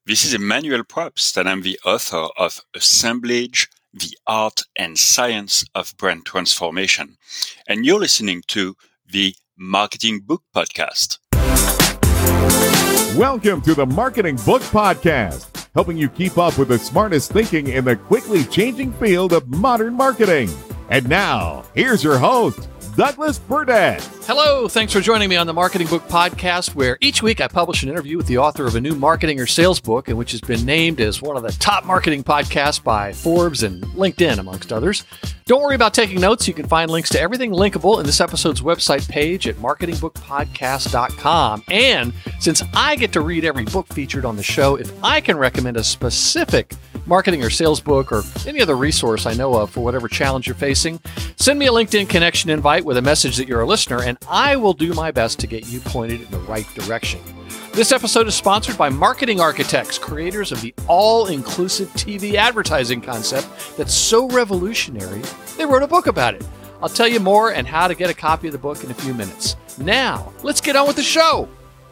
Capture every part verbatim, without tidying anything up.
This is Emmanuel Probst, and I'm the author of Assemblage, The Art and Science of Brand Transformation. And you're listening to the Marketing Book Podcast. Welcome to the Marketing Book Podcast, helping you keep up with the smartest thinking in the quickly changing field of modern marketing. And now, here's your host, Douglas Burdett. Hello, thanks for joining me on the Marketing Book Podcast, where each week I publish an interview with the author of a new marketing or sales book, and which has been named as one of the top marketing podcasts by Forbes and LinkedIn, amongst others. Don't worry about taking notes. You can find links to everything linkable in this episode's website page at marketing book podcast dot com. And since I get to read every book featured on the show, if I can recommend a specific marketing or sales book or any other resource I know of for whatever challenge you're facing, send me a LinkedIn connection invite with a message that you're a listener, and I will do my best to get you pointed in the right direction. This episode is sponsored by Marketing Architects, creators of the all-inclusive T V advertising concept that's so revolutionary, they wrote a book about it. I'll tell you more and how to get a copy of the book in a few minutes. Now, let's get on with the show.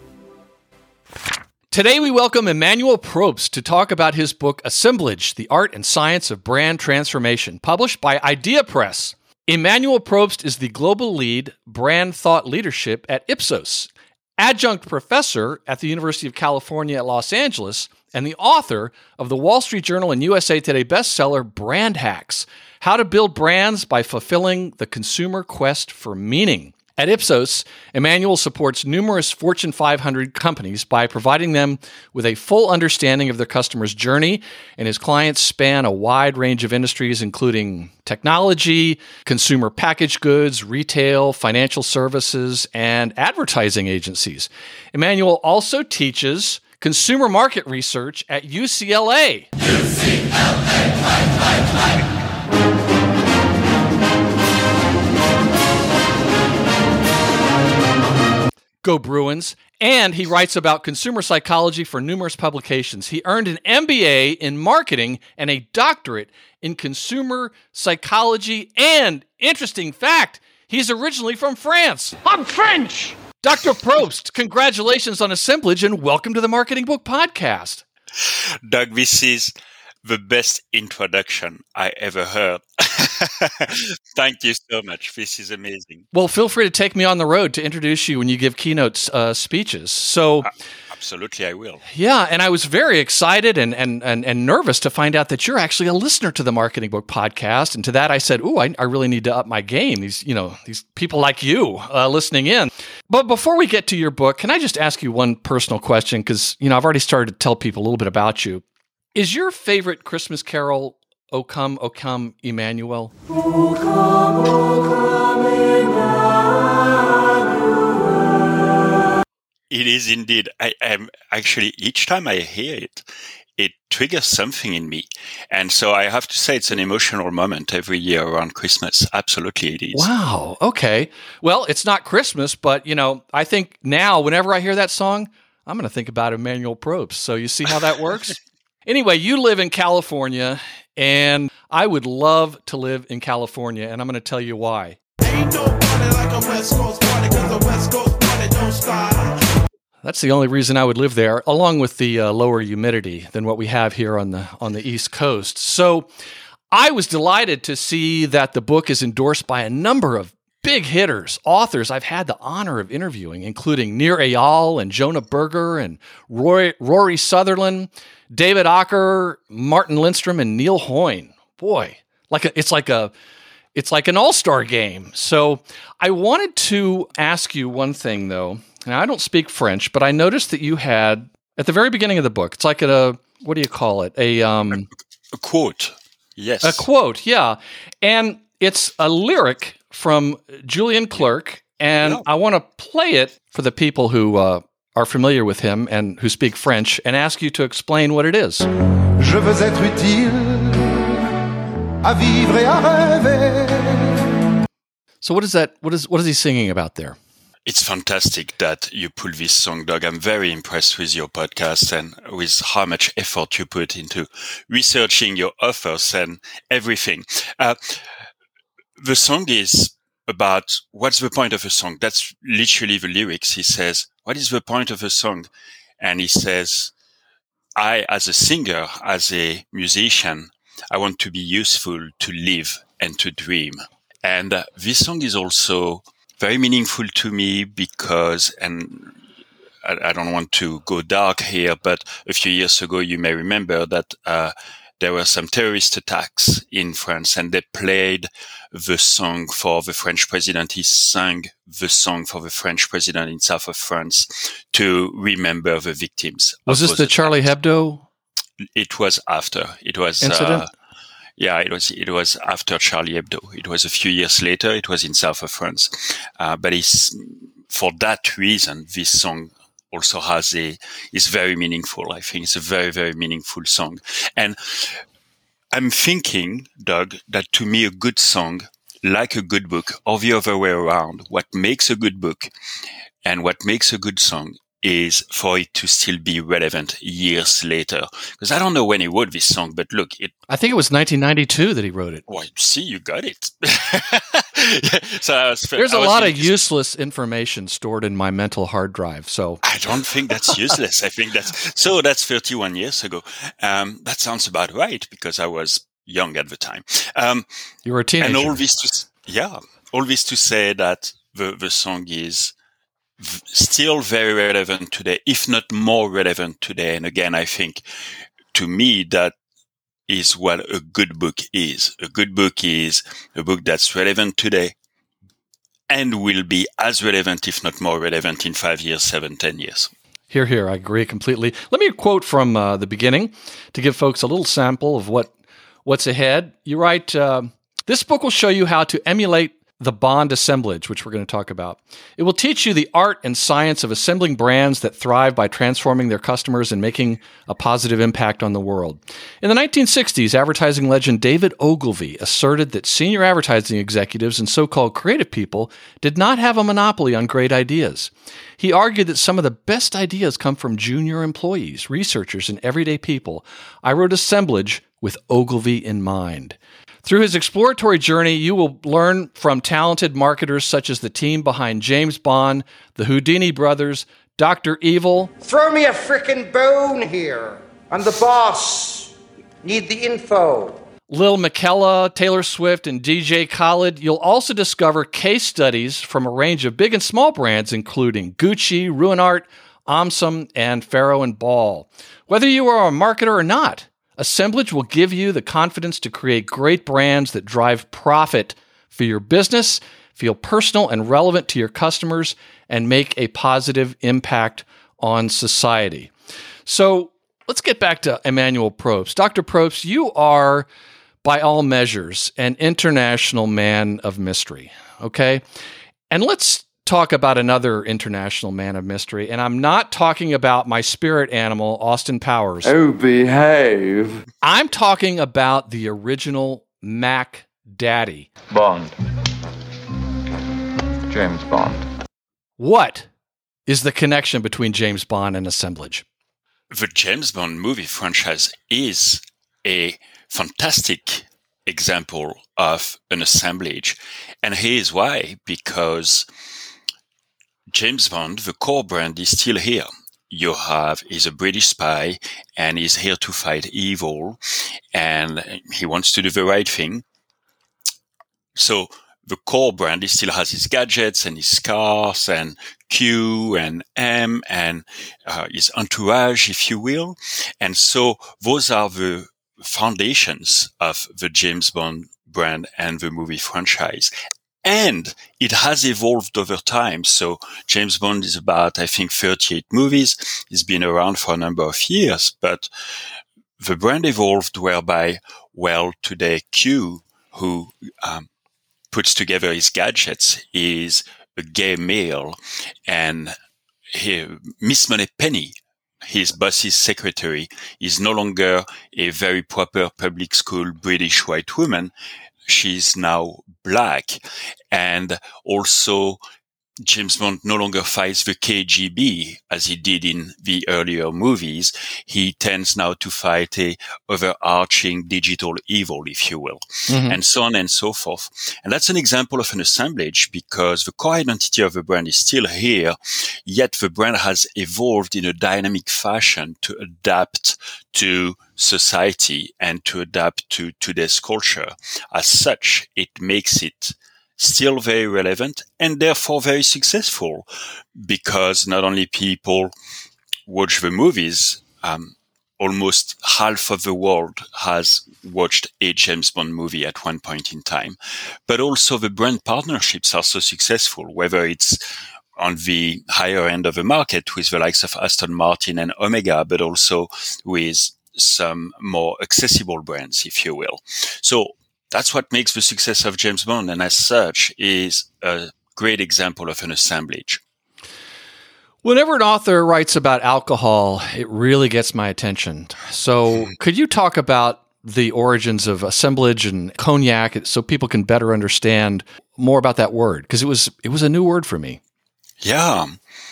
Today we welcome Emmanuel Probst to talk about his book, Assemblage, The Art and Science of Brand Transformation, published by Idea Press. Emmanuel Probst is the global lead brand thought leadership at Ipsos, adjunct professor at the University of California at Los Angeles, and the author of the Wall Street Journal and U S A Today bestseller, Brand Hacks, How to Build Brands by Fulfilling the Consumer Quest for Meaning. At Ipsos, Emmanuel supports numerous Fortune five hundred companies by providing them with a full understanding of their customers' journey, and his clients span a wide range of industries, including technology, consumer packaged goods, retail, financial services, and advertising agencies. Emmanuel also teaches consumer market research at U C L A. U C L A, right, right, right. Go Bruins, and he writes about consumer psychology for numerous publications. He earned an M B A in marketing and a doctorate in consumer psychology, and, interesting fact, he's originally from France. I'm French! Doctor Probst, congratulations on Assemblage, and welcome to the Marketing Book Podcast. Doug, this is the best introduction I ever heard. Thank you so much. This is amazing. Well, feel free to take me on the road to introduce you when you give keynote uh, speeches. So, uh, absolutely, I will. Yeah, and I was very excited and, and and and nervous to find out that you're actually a listener to the Marketing Book Podcast. And to that, I said, "Ooh, I, I really need to up my game." These, you know, these people like you uh, listening in. But before we get to your book, can I just ask you one personal question? Because you know, I've already started to tell people a little bit about you. Is your favorite Christmas carol "O Come, O Come, Emmanuel"? O come, O come, Emmanuel. It is indeed. I am actually, each time I hear it, it triggers something in me. And so I have to say it's an emotional moment every year around Christmas. Absolutely it is. Wow. Okay. Well, it's not Christmas, but you know, I think now whenever I hear that song, I'm going to think about Emmanuel Probst. So you see how that works? Anyway, you live in California, and I would love to live in California, and I'm going to tell you why. Ain't no party like a West Coast party, 'cause the West Coast party don't stop. That's the only reason I would live there, along with the uh, lower humidity than what we have here on the on the East Coast. So I was delighted to see that the book is endorsed by a number of big hitters, authors I've had the honor of interviewing, including Nir Eyal and Jonah Berger and Roy, Rory Sutherland, David Ocker, Martin Lindstrom, and Neil Hoyne. Boy, like a, it's like a it's like an all-star game. So I wanted to ask you one thing, though. Now, I don't speak French, but I noticed that you had at the very beginning of the book. It's like a what do you call it? A um, a quote. Yes, a quote. Yeah, and it's a lyric from Julian Clerc, and yeah. I want to play it for the people who uh, are familiar with him and who speak French, and ask you to explain what it is. Je veux être utile à vivre et à rêver. So what is that? What is what is he singing about there? It's fantastic that you pull this song, Doug. I'm very impressed with your podcast and with how much effort you put into researching your authors and everything. Uh, The song is about what's the point of a song. That's literally the lyrics. He says, what is the point of a song? And he says, I, as a singer, as a musician, I want to be useful, to live and to dream. And uh, this song is also very meaningful to me because, and I, I don't want to go dark here, but a few years ago, you may remember that uh, there were some terrorist attacks in France, and they played the song for the French president. He sang the song for the French president in south of France to remember the victims. Was this the Charlie Hebdo? It was after. It was incident. Uh, yeah, it was. It was after Charlie Hebdo. It was a few years later. It was in south of France, uh, but it's for that reason this song also has a is very meaningful. I think it's a very very meaningful song, and I'm thinking, Doug, that to me a good song, like a good book, or the other way around, what makes a good book and what makes a good song is for it to still be relevant years later. Because I don't know when he wrote this song, but look, it. I think it was nineteen ninety-two that he wrote it. Well, see, you got it. so I was, There's I a was lot really of useless information stored in my mental hard drive. So I don't think that's useless. I think that's so. That's thirty-one years ago. Um, that sounds about right because I was young at the time. Um, you were a teenager, and all this to yeah, all this to say that the the song is v- still very relevant today, if not more relevant today. And again, I think to me that is what a good book is. A good book is a book that's relevant today and will be as relevant, if not more relevant, in five years, seven, ten years. Here, here, I agree completely. Let me quote from uh, the beginning to give folks a little sample of what what's ahead. You write, uh, this book will show you how to emulate the Bond assemblage, which we're going to talk about. It will teach you the art and science of assembling brands that thrive by transforming their customers and making a positive impact on the world. In the nineteen sixties, advertising legend David Ogilvy asserted that senior advertising executives and so-called creative people did not have a monopoly on great ideas. He argued that some of the best ideas come from junior employees, researchers, and everyday people. I wrote assemblage with Ogilvy in mind. Through his exploratory journey, you will learn from talented marketers such as the team behind James Bond, the Houdini brothers, Doctor Evil. Throw me a frickin' bone here. I'm the boss. Need the info. Lil McKella, Taylor Swift, and D J Khaled. You'll also discover case studies from a range of big and small brands, including Gucci, Ruinart, Omsum, and Farrow and Ball. Whether you are a marketer or not, assemblage will give you the confidence to create great brands that drive profit for your business, feel personal and relevant to your customers, and make a positive impact on society. So let's get back to Emmanuel Probst. Doctor Probst, you are, by all measures, an international man of mystery, okay? And let's talk about another international man of mystery, and I'm not talking about my spirit animal, Austin Powers. Oh, behave. I'm talking about the original Mac Daddy. Bond. James Bond. What is the connection between James Bond and assemblage? The James Bond movie franchise is a fantastic example of an assemblage. And here's why, because James Bond, the core brand, is still here. You have, he's a British spy and he's here to fight evil and he wants to do the right thing. So the core brand, he still has his gadgets and his cars and Q and M and uh, his entourage, if you will. And so those are the foundations of the James Bond brand and the movie franchise. And it has evolved over time. So James Bond is about, I think, thirty-eight movies. It's been around for a number of years, but the brand evolved whereby, well, today Q, who um, puts together his gadgets, is a gay male, and he, Miss Moneypenny, his boss's secretary, is no longer a very proper public school British white woman. She's now black, and also James Bond no longer fights the K G B as he did in the earlier movies. He tends now to fight a overarching digital evil, if you will, mm-hmm. and so on and so forth. And that's an example of an assemblage because the core identity of the brand is still here, yet the brand has evolved in a dynamic fashion to adapt to society and to adapt to today's culture. As such, it makes it still very relevant and therefore very successful because not only people watch the movies, um, almost half of the world has watched a James Bond movie at one point in time, but also the brand partnerships are so successful, whether it's on the higher end of the market with the likes of Aston Martin and Omega, but also with some more accessible brands, if you will. So that's what makes the success of James Bond, and as such, is a great example of an assemblage. Whenever an author writes about alcohol, it really gets my attention. So could you talk about the origins of assemblage and cognac so people can better understand more about that word? Because it was it was a new word for me. Yeah.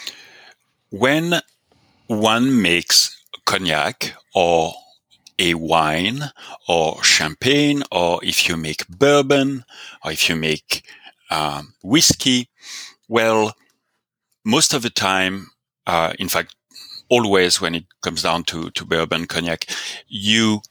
When one makes cognac or a wine or champagne, or if you make bourbon, or if you make um, whiskey, well, most of the time, uh, in fact, always when it comes down to, to bourbon, cognac, you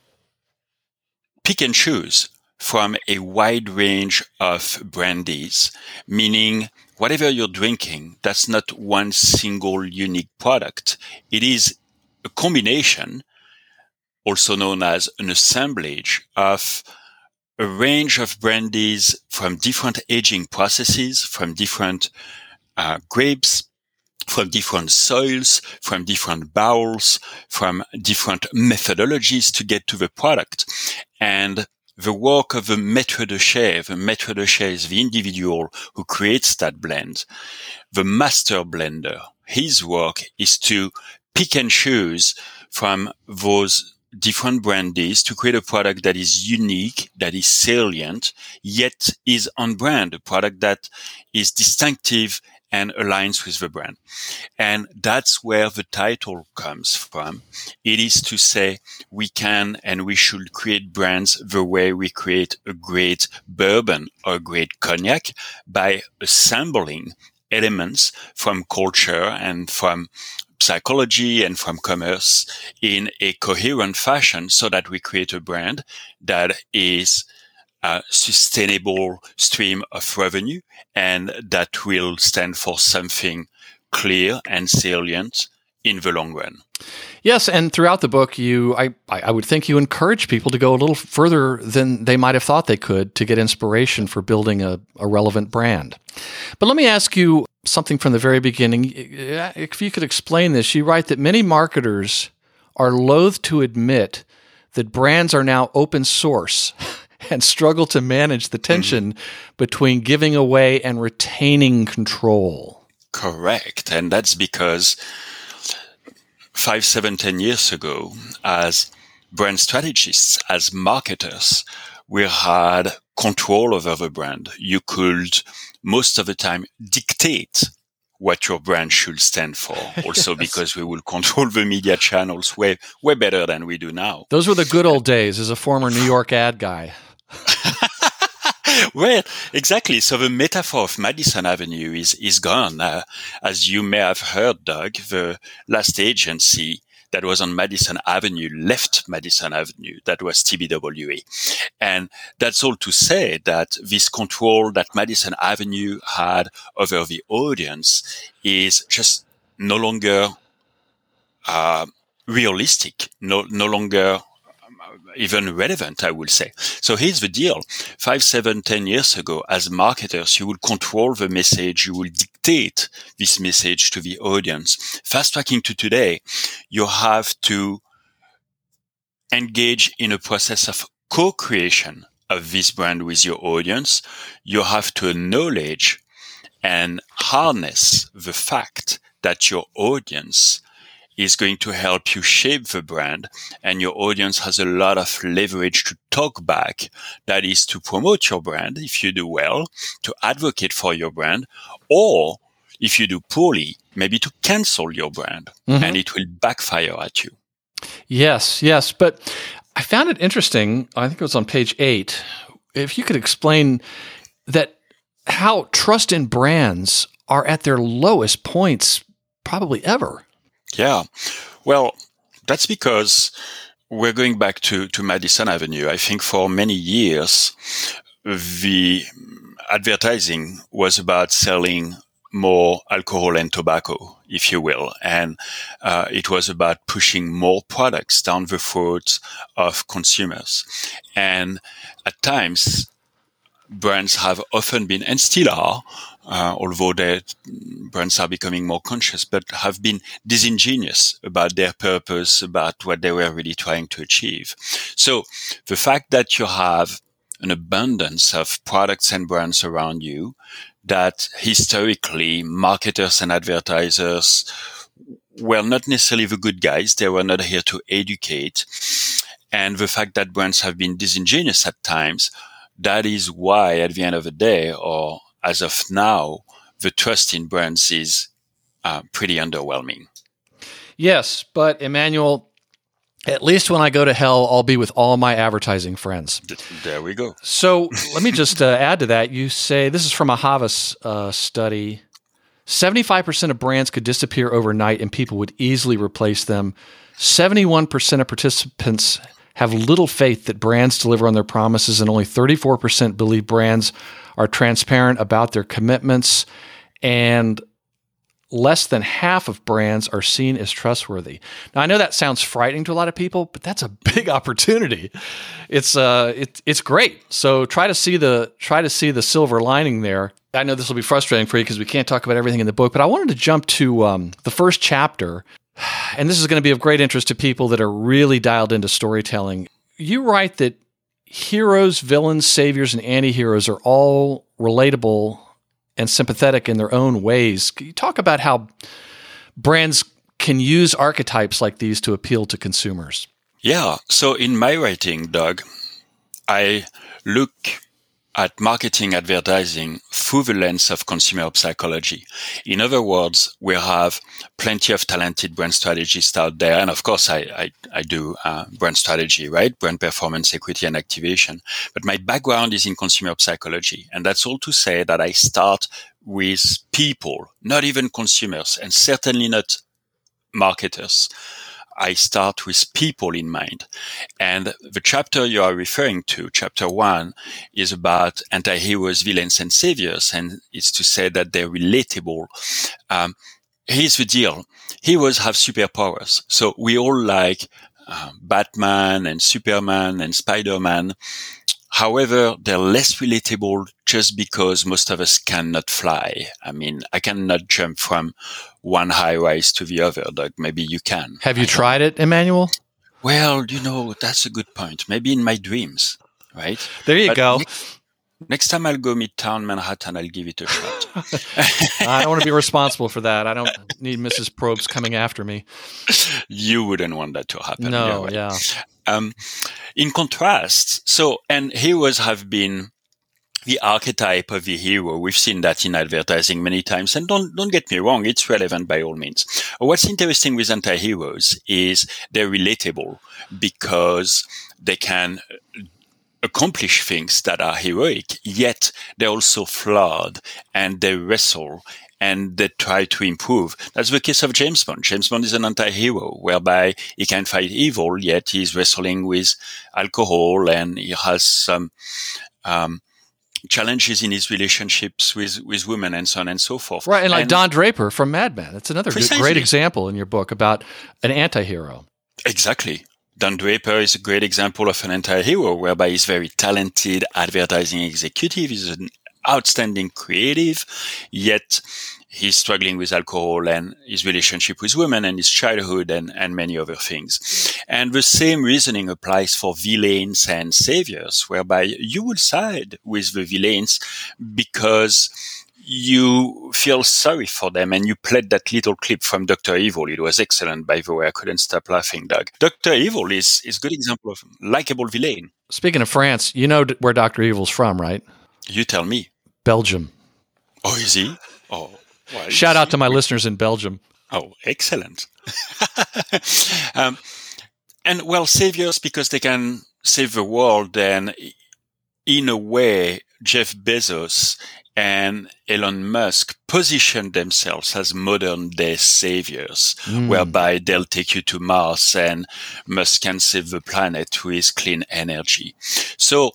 pick and choose from a wide range of brandies, meaning whatever you're drinking, that's not one single unique product. It is a combination, also known as an assemblage of a range of brandies from different aging processes, from different uh, grapes, from different soils, from different barrels, from different methodologies to get to the product. And the work of the maître de chai, the maître de chai is the individual who creates that blend. The master blender, his work is to pick and choose from those different brandies to create a product that is unique, that is salient, yet is on brand, a product that is distinctive and aligns with the brand. And that's where the title comes from. It is to say we can and we should create brands the way we create a great bourbon or a great cognac, by assembling elements from culture and from psychology and from commerce in a coherent fashion so that we create a brand that is a sustainable stream of revenue and that will stand for something clear and salient in the long run. Yes, and throughout the book, you, I, I would think you encourage people to go a little further than they might have thought they could to get inspiration for building a, a relevant brand. But let me ask you something from the very beginning. If you could explain this, you write that many marketers are loath to admit that brands are now open source and struggle to manage the tension mm-hmm. between giving away and retaining control. Correct. And that's because five, seven, ten years ago, as brand strategists, as marketers, we had control over the brand. You could, most of the time, dictate what your brand should stand for. Also yes. because we will control the media channels way, way better than we do now. Those were the good old days as a former New York ad guy. Well, exactly. So the metaphor of Madison Avenue is, is gone. Uh, as you may have heard, Doug, the last agency that was on Madison Avenue left Madison Avenue. That was T B W A. And that's all to say that this control that Madison Avenue had over the audience is just no longer uh, realistic, no, no longer even relevant, I would say. So here's the deal. Five, seven, ten years ago, as marketers, you will control the message. You will dictate this message to the audience. Fast tracking to today, you have to engage in a process of co-creation of this brand with your audience. You have to acknowledge and harness the fact that your audience is going to help you shape the brand, and your audience has a lot of leverage to talk back. That is to promote your brand if you do well, to advocate for your brand, or if you do poorly, maybe to cancel your brand, mm-hmm. and it will backfire at you. Yes, yes. But I found it interesting, I think it was on page eight, if you could explain that how trust in brands are at their lowest points probably ever. Yeah. Well, that's because we're going back to, to Madison Avenue. I think for many years, the advertising was about selling more alcohol and tobacco, if you will. And uh, it was about pushing more products down the throats of consumers. And at times, brands have often been, and still are, uh, although their brands are becoming more conscious, but have been disingenuous about their purpose, about what they were really trying to achieve. So the fact that you have an abundance of products and brands around you, that historically marketers and advertisers were not necessarily the good guys. They were not here to educate. And the fact that brands have been disingenuous at times, that is why at the end of the day, or as of now, the trust in brands is uh, pretty underwhelming. Yes, but Emmanuel, at least when I go to hell, I'll be with all my advertising friends. There we go. So let me just uh, add to that. You say, this is from a Havas uh, study, seventy-five percent of brands could disappear overnight and people would easily replace them. seventy-one percent of participants have little faith that brands deliver on their promises, and only thirty-four percent believe brands are transparent about their commitments, and less than half of brands are seen as trustworthy. Now, I know that sounds frightening to a lot of people, but that's a big opportunity. It's uh, it, it's great. So try to see the try to see the silver lining there. I know this will be frustrating for you because we can't talk about everything in the book, but I wanted to jump to um, the first chapter, and this is going to be of great interest to people that are really dialed into storytelling. You write that heroes, villains, saviors, and anti-heroes are all relatable and sympathetic in their own ways. Can you talk about how brands can use archetypes like these to appeal to consumers? Yeah. So in my writing, Doug, I look at marketing advertising through the lens of consumer psychology. In other words, we have plenty of talented brand strategists out there. And of course, I, I, I do uh, brand strategy, right? Brand performance, equity, and activation. But my background is in consumer psychology. And that's all to say that I start with people, not even consumers, and certainly not marketers. I start with people in mind. And the chapter you are referring to, chapter one, is about anti-heroes, villains, and saviors. And it's to say that they're relatable. Um, here's the deal. Heroes have superpowers. So we all like uh, Batman and Superman and Spider-Man. However, they're less relatable just because most of us cannot fly. I mean, I cannot jump from one high rise to the other, Doug. Maybe you can. Have you tried it, Emmanuel? Well, you know, that's a good point. Maybe in my dreams, right? There you but go. Next, next time I'll go Midtown Manhattan, I'll give it a shot. I don't want to be responsible for that. I don't need Missus Probst coming after me. You wouldn't want that to happen. No, right? yeah. Um, in contrast, so, and heroes have been the archetype of the hero. We've seen that in advertising many times. And don't, don't get me wrong, it's relevant by all means. What's interesting with anti-heroes is they're relatable because they can accomplish things that are heroic, yet they're also flawed and they wrestle and they try to improve. That's the case of James Bond. James Bond is an anti-hero, whereby he can fight evil, yet he's wrestling with alcohol and he has some um, challenges in his relationships with, with women and so on and so forth. Right, and like and Don Draper from Mad Men. That's another good, precisely. great example in your book about an anti-hero. Exactly. Don Draper is a great example of an anti-hero, whereby he's very talented advertising executive. He's an outstanding creative, yet he's struggling with alcohol and his relationship with women and his childhood and, and many other things. And the same reasoning applies for villains and saviors, whereby you will side with the villains because you feel sorry for them and you played that little clip from Doctor Evil. It was excellent, by the way. I couldn't stop laughing, Doug. Doctor Evil is, is a good example of a likable villain. Speaking of France, you know where Doctor Evil's from, right? You tell me. Belgium. Oh, is he? Oh, Well, Shout out to my listeners in Belgium. Oh, excellent. um, and well, saviors because they can save the world. And in a way, Jeff Bezos and Elon Musk position themselves as modern day saviors, mm. whereby they'll take you to Mars and Musk can save the planet with clean energy. So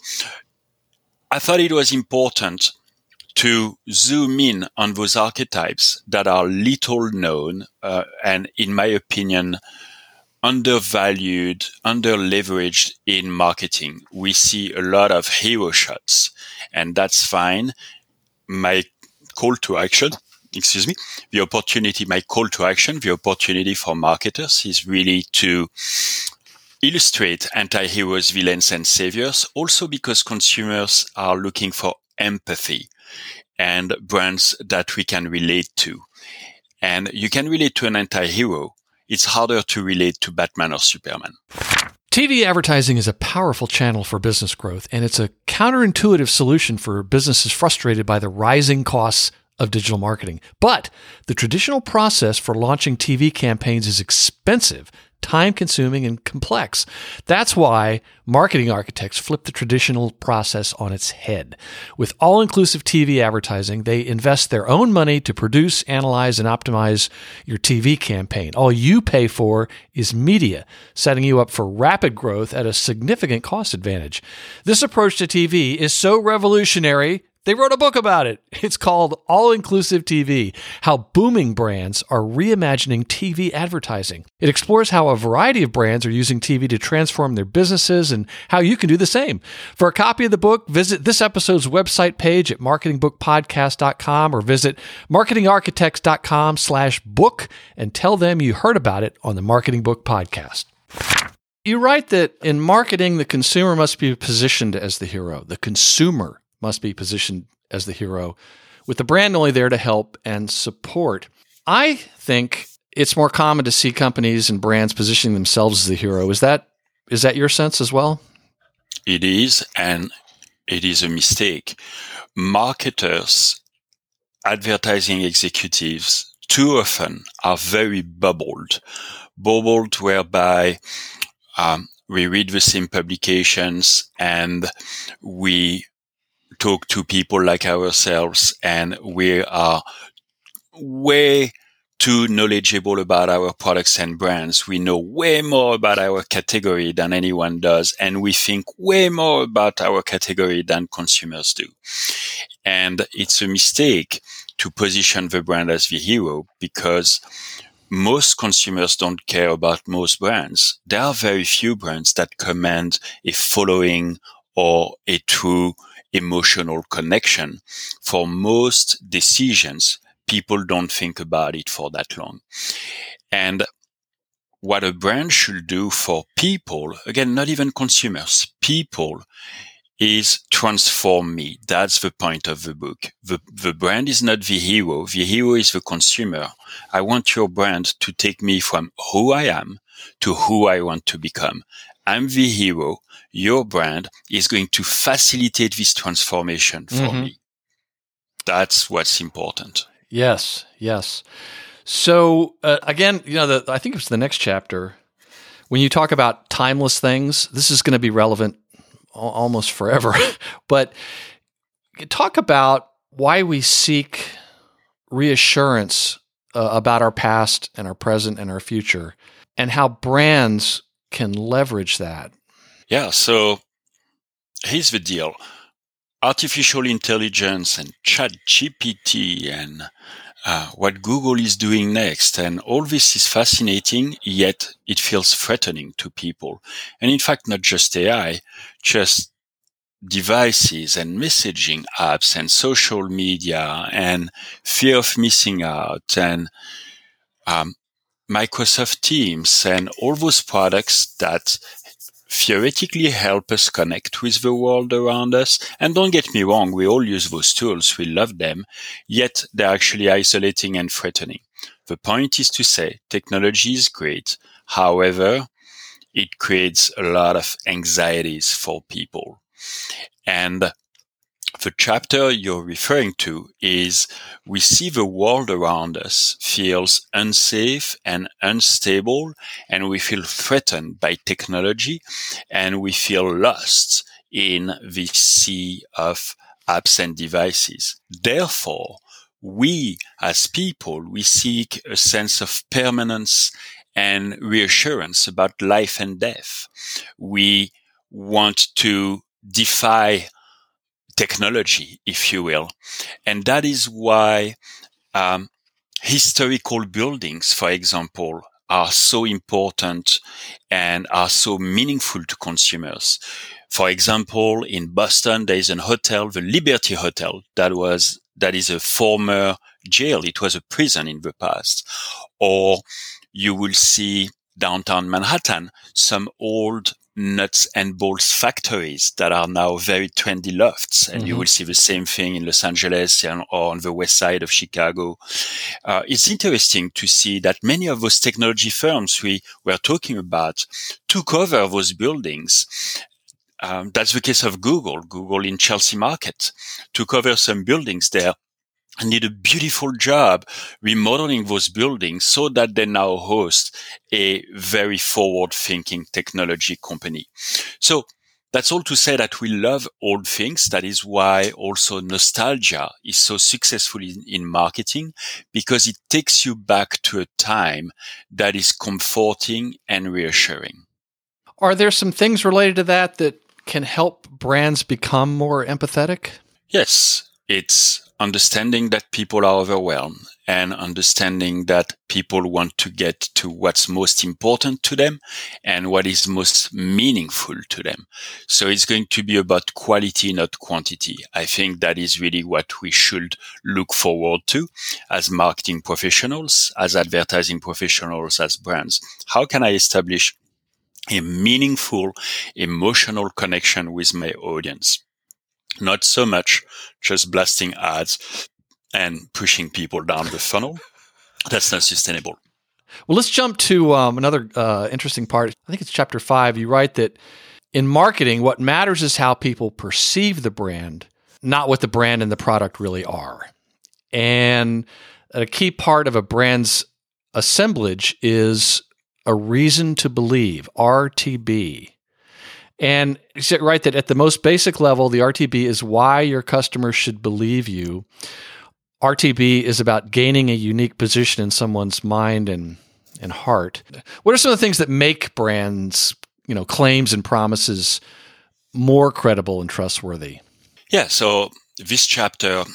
I thought it was important to zoom in on those archetypes that are little known uh, and, in my opinion, undervalued, under-leveraged in marketing. We see a lot of hero shots, and that's fine. My call to action, excuse me, the opportunity, my call to action, the opportunity for marketers is really to illustrate anti-heroes, villains, and saviors, also because consumers are looking for empathy and brands that we can relate to. And you can relate to an anti-hero. It's harder to relate to Batman or Superman. T V advertising is a powerful channel for business growth, and it's a counterintuitive solution for businesses frustrated by the rising costs of digital marketing. But the traditional process for launching T V campaigns is expensive, time-consuming, and complex. That's why marketing architects flip the traditional process on its head. With all-inclusive T V advertising, they invest their own money to produce, analyze, and optimize your T V campaign. All you pay for is media, setting you up for rapid growth at a significant cost advantage. This approach to T V is so revolutionary, they wrote a book about it. It's called All-Inclusive T V, How Booming Brands Are Reimagining T V Advertising. It explores how a variety of brands are using T V to transform their businesses and how you can do the same. For a copy of the book, visit this episode's website page at marketing book podcast dot com or visit marketing architects dot com slash book and tell them you heard about it on the Marketing Book Podcast. You write that in marketing, the consumer must be positioned as the hero. The consumer must be positioned as the hero, with the brand only there to help and support. I think it's more common to see companies and brands positioning themselves as the hero. Is that is that your sense as well? It is, and it is a mistake. Marketers, advertising executives, too often are very bubbled, bubbled whereby um, we read the same publications and we talk to people like ourselves, and we are way too knowledgeable about our products and brands. We know way more about our category than anyone does, and we think way more about our category than consumers do. And it's a mistake to position the brand as the hero, because most consumers don't care about most brands. There are very few brands that command a following or a true emotional connection. For most decisions, people don't think about it for that long. And what a brand should do for people, again, not even consumers, people, is transform me. That's the point of the book. The, the brand is not the hero. The hero is the consumer. I want your brand to take me from who I am to who I want to become. I'm the hero. Your brand is going to facilitate this transformation for mm-hmm. me. That's what's important. Yes, yes. So uh, again, you know, the, I think it's the next chapter. When you talk about timeless things, this is going to be relevant al- almost forever. But talk about why we seek reassurance uh, about our past and our present and our future, and how brands can leverage that. Yeah, so here's the deal. Artificial intelligence and ChatGPT and uh, what Google is doing next, and all this is fascinating, yet it feels threatening to people. And in fact, not just A I, just devices and messaging apps and social media and fear of missing out and um, Microsoft Teams and all those products that theoretically help us connect with the world around us. And don't get me wrong, we all use those tools, we love them, yet they're actually isolating and threatening. The point is to say technology is great. However, it creates a lot of anxieties for people. And The chapter you're referring to is we see the world around us feels unsafe and unstable, and we feel threatened by technology, and we feel lost in the sea of apps and devices. Therefore, we as people, we seek a sense of permanence and reassurance about life and death. We want to defy technology, if you will. And that is why um, historical buildings, for example, are so important and are so meaningful to consumers. For example, in Boston, there is a hotel, the Liberty Hotel, that was that is a former jail. It was a prison in the past. Or you will see downtown Manhattan some old nuts and bolts factories that are now very trendy lofts. And mm-hmm. you will see the same thing in Los Angeles and, or on the west side of Chicago. Uh, it's interesting to see that many of those technology firms we were talking about took over those buildings. Um, that's the case of Google. Google in Chelsea Market took over some buildings there and did a beautiful job remodeling those buildings so that they now host a very forward-thinking technology company. So that's all to say that we love old things. That is why also nostalgia is so successful in, in marketing, because it takes you back to a time that is comforting and reassuring. Are there some things related to that that can help brands become more empathetic? Yes, it's understanding that people are overwhelmed and understanding that people want to get to what's most important to them and what is most meaningful to them. So it's going to be about quality, not quantity. I think that is really what we should look forward to as marketing professionals, as advertising professionals, as brands. How can I establish a meaningful, emotional connection with my audience? Not so much just blasting ads and pushing people down the funnel. That's not sustainable. Well, let's jump to um, another uh, interesting part. I think it's chapter five. You write that in marketing, what matters is how people perceive the brand, not what the brand and the product really are. And a key part of a brand's assemblage is a reason to believe, R T B. And you write that at the most basic level, the R T B is why your customers should believe you. R T B is about gaining a unique position in someone's mind and, and heart. What are some of the things that make brands, you know, claims and promises more credible and trustworthy? Yeah, so this chapter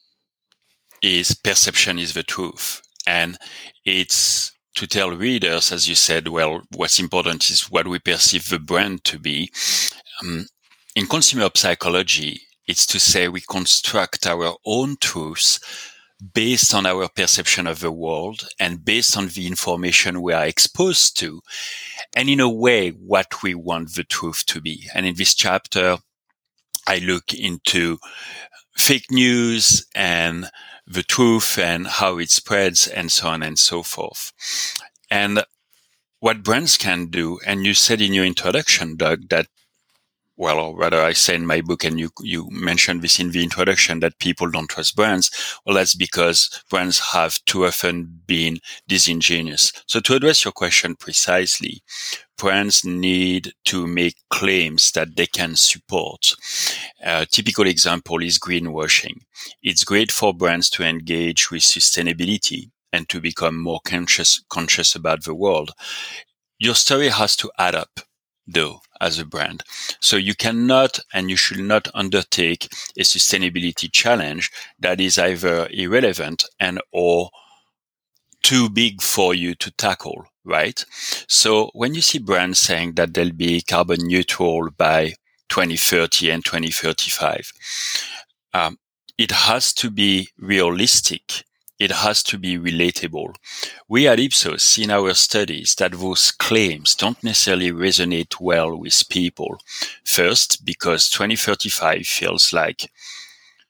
is perception is the truth. And it's to tell readers, as you said, well, what's important is what we perceive the brand to be. Um, in consumer psychology, it's to say we construct our own truths based on our perception of the world and based on the information we are exposed to, and in a way, what we want the truth to be. And in this chapter, I look into fake news and the truth and how it spreads and so on and so forth. And what brands can do, and you said in your introduction, Doug, that, well, or rather I say in my book, and you, you mentioned this in the introduction, that people don't trust brands. Well, that's because brands have too often been disingenuous. So to address your question precisely, brands need to make claims that they can support. A typical example is greenwashing. It's great for brands to engage with sustainability and to become more conscious, conscious about the world. Your story has to add up, though, as a brand. So you cannot and you should not undertake a sustainability challenge that is either irrelevant and or too big for you to tackle, right? So when you see brands saying that they'll be carbon neutral by twenty thirty and twenty thirty-five, um, it has to be realistic. It has to be relatable. We at Ipsos see in our studies that those claims don't necessarily resonate well with people. First, because twenty thirty-five feels like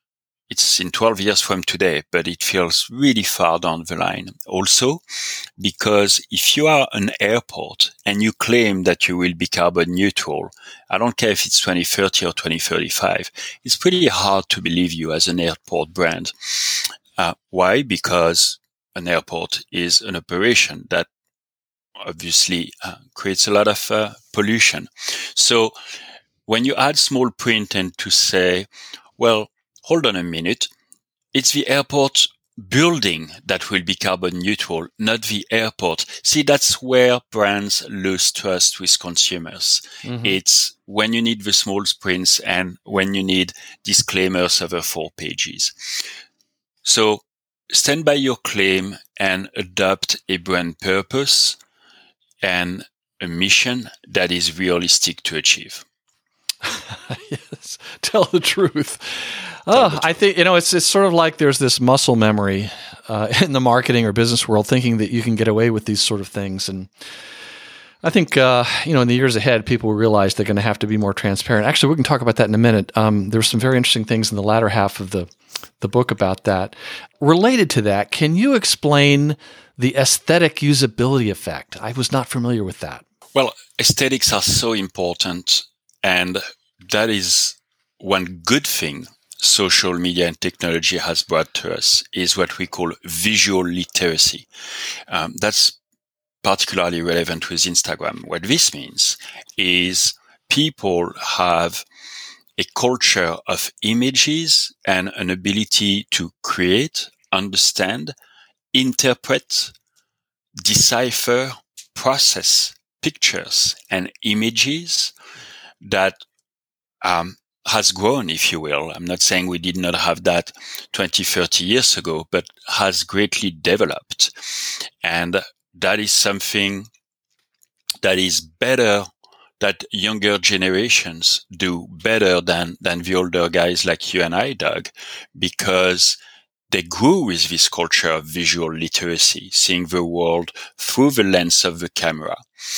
it's in twelve years from today, but it feels really far down the line. Also, because if you are an airport and you claim that you will be carbon neutral, I don't care if it's twenty thirty or twenty thirty-five, it's pretty hard to believe you as an airport brand. Uh, why? Because an airport is an operation that obviously uh, creates a lot of uh, pollution. So when you add small print and to say, well, hold on a minute, it's the airport building that will be carbon neutral, not the airport. See, that's where brands lose trust with consumers. Mm-hmm. It's when you need the small prints and when you need disclaimers over four pages. So stand by your claim and adopt a brand purpose and a mission that is realistic to achieve. Yes, tell the truth. Oh, I think, you know, it's it's sort of like there's this muscle memory uh, in the marketing or business world, thinking that you can get away with these sort of things. And I think, uh, you know, in the years ahead, people will realize they're going to have to be more transparent. Actually, we can talk about that in a minute. Um, there's some very interesting things in the latter half of the, the book about that. Related to that, can you explain the aesthetic usability effect? I was not familiar with that. Well, aesthetics are so important. And that is one good thing social media and technology has brought to us, is what we call visual literacy. Um, that's particularly relevant with Instagram. What this means is people have a culture of images and an ability to create, understand, interpret, decipher, process pictures and images that um, has grown, if you will. I'm not saying we did not have that twenty, thirty years ago, but has greatly developed. And that is something that is better, that younger generations do better than, than the older guys like you and I, Doug, because they grew with this culture of visual literacy, seeing the world through the lens of the camera.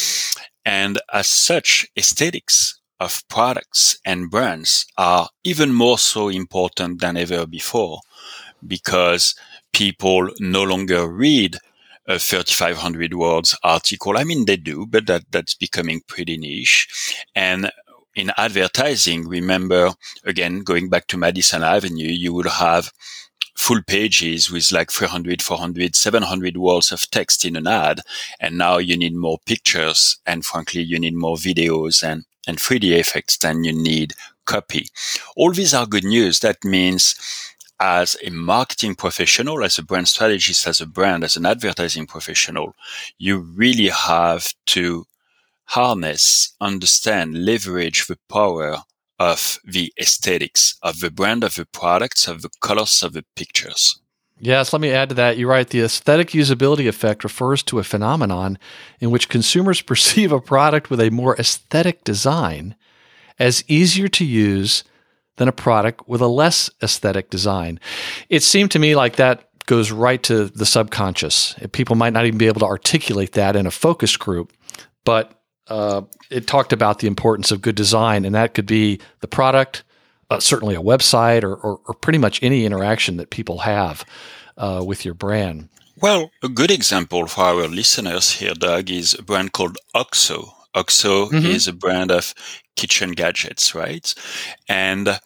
And as such, aesthetics of products and brands are even more so important than ever before, because people no longer read a thirty-five hundred words article. I mean, they do, but that, that's becoming pretty niche. And in advertising, remember, again, going back to Madison Avenue, you would have full pages with like three hundred, four hundred, seven hundred words of text in an ad. And now you need more pictures. And frankly, you need more videos and, and three D effects than you need copy. All these are good news. That means as a marketing professional, as a brand strategist, as a brand, as an advertising professional, you really have to harness, understand, leverage the power of the aesthetics, of the brand, of the products, of the colors, of the pictures. Yes, let me add to that. You're right. The aesthetic usability effect refers to a phenomenon in which consumers perceive a product with a more aesthetic design as easier to use than a product with a less aesthetic design. It seemed to me like that goes right to the subconscious. People might not even be able to articulate that in a focus group, but uh, it talked about the importance of good design, and that could be the product, uh, certainly a website, or, or, or pretty much any interaction that people have uh, with your brand. Well, a good example for our listeners here, Doug, is a brand called OXO. OXO mm-hmm. is a brand of kitchen gadgets, right? And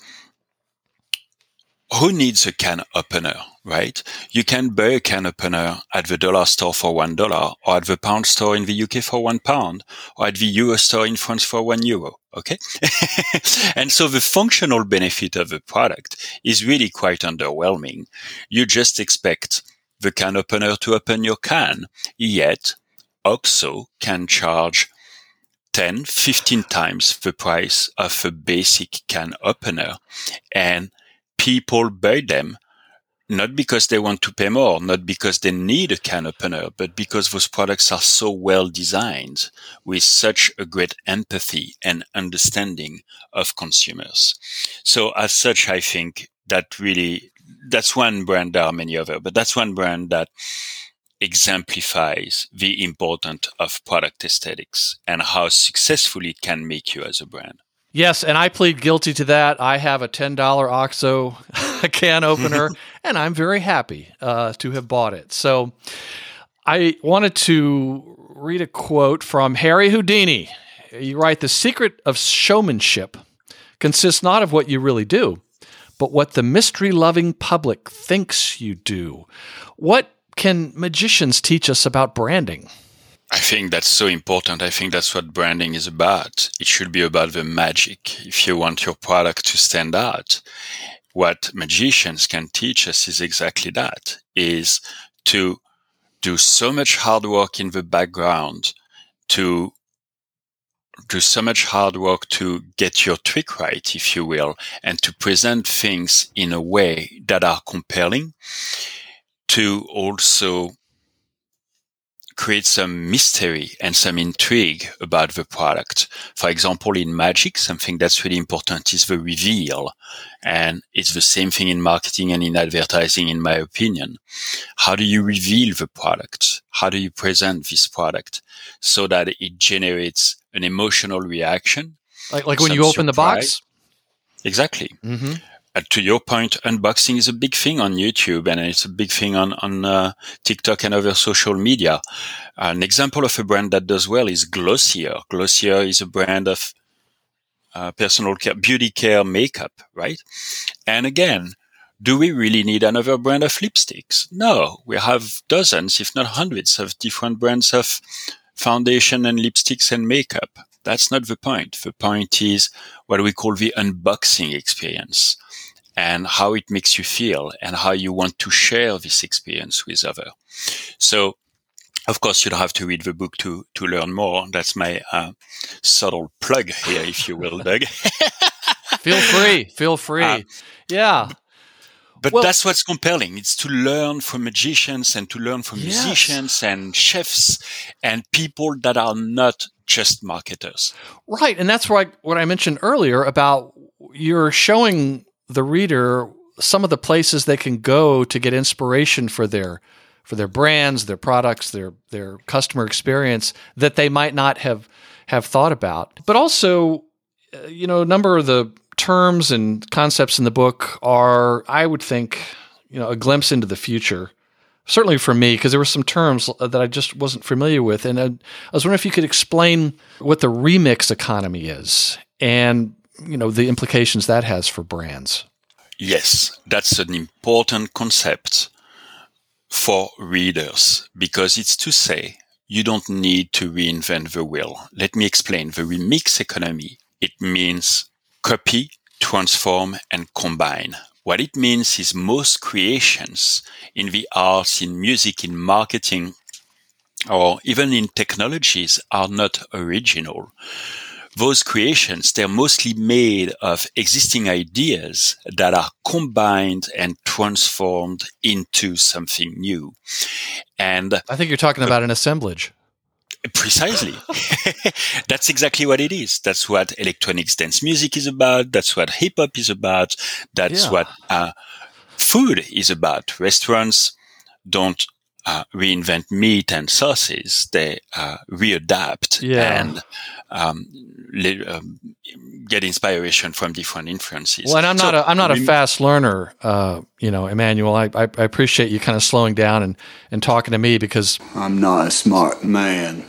who needs a can opener, right? You can buy a can opener at the dollar store for one dollar, or at the pound store in the U K for one pound, or at the euro store in France for one euro, okay? And so the functional benefit of the product is really quite underwhelming. You just expect the can opener to open your can, yet OXO can charge ten, fifteen times the price of a basic can opener. And people buy them not because they want to pay more, not because they need a can opener, but because those products are so well designed with such a great empathy and understanding of consumers. So as such, I think that really, that's one brand. There are many other, but that's one brand that exemplifies the importance of product aesthetics and how successful it can make you as a brand. Yes, and I plead guilty to that. I have a ten dollars OXO can opener, and I'm very happy uh, to have bought it. So I wanted to read a quote from Harry Houdini. You write, "The secret of showmanship consists not of what you really do, but what the mystery-loving public thinks you do." What can magicians teach us about branding? I think that's so important. I think that's what branding is about. It should be about the magic. If you want your product to stand out, what magicians can teach us is exactly that, is to do so much hard work in the background, to do so much hard work to get your trick right, if you will, and to present things in a way that are compelling, to also create some mystery and some intrigue about the product. For example, in magic, something that's really important is the reveal. And it's the same thing in marketing and in advertising, in my opinion. How do you reveal the product? How do you present this product so that it generates an emotional reaction? Like, like when you open the box? Exactly. Mm-hmm. Uh, to your point, unboxing is a big thing on YouTube, and it's a big thing on, on uh, TikTok and other social media. An example of a brand that does well is Glossier. Glossier is a brand of uh, personal care, beauty care, makeup, right? And again, do we really need another brand of lipsticks? No, we have dozens, if not hundreds, of different brands of foundation and lipsticks and makeup. That's not the point. The point is what we call the unboxing experience, and how it makes you feel and how you want to share this experience with others. So, of course, you'd have to read the book to, to learn more. That's my uh, subtle plug here, if you will, Doug. Feel free. Feel free. Uh, yeah. But well, that's what's compelling. It's to learn from magicians and to learn from yes. musicians and chefs and people that are not just marketers. Right. And that's why what I mentioned earlier about you're showing the reader some of the places they can go to get inspiration for their for their brands, their products, their their customer experience that they might not have have thought about. But also, uh, you know, a number of the terms and concepts in the book are, I would think, you know, a glimpse into the future. Certainly for me, because there were some terms that I just wasn't familiar with. And I, I was wondering if you could explain what the remix economy is and, you know, the implications that has for brands. Yes, that's an important concept for readers, because it's to say you don't need to reinvent the wheel. Let me explain. The remix economy, it means copy, transform, and combine. What it means is most creations in the arts, in music, in marketing, or even in technologies are not original. Those creations, they're mostly made of existing ideas that are combined and transformed into something new. And I think you're talking about an assemblage. Precisely. That's exactly what it is. That's what electronics dance music is about. That's what hip hop is about. That's yeah. what uh, food is about. Restaurants don't uh, reinvent meat and sauces. They uh, readapt yeah. and um, li- um, get inspiration from different influences. Well, and I'm so, not a, I'm not a we, fast learner, uh, you know, Emmanuel. I, I, I appreciate you kind of slowing down and, and talking to me because I'm not a smart man.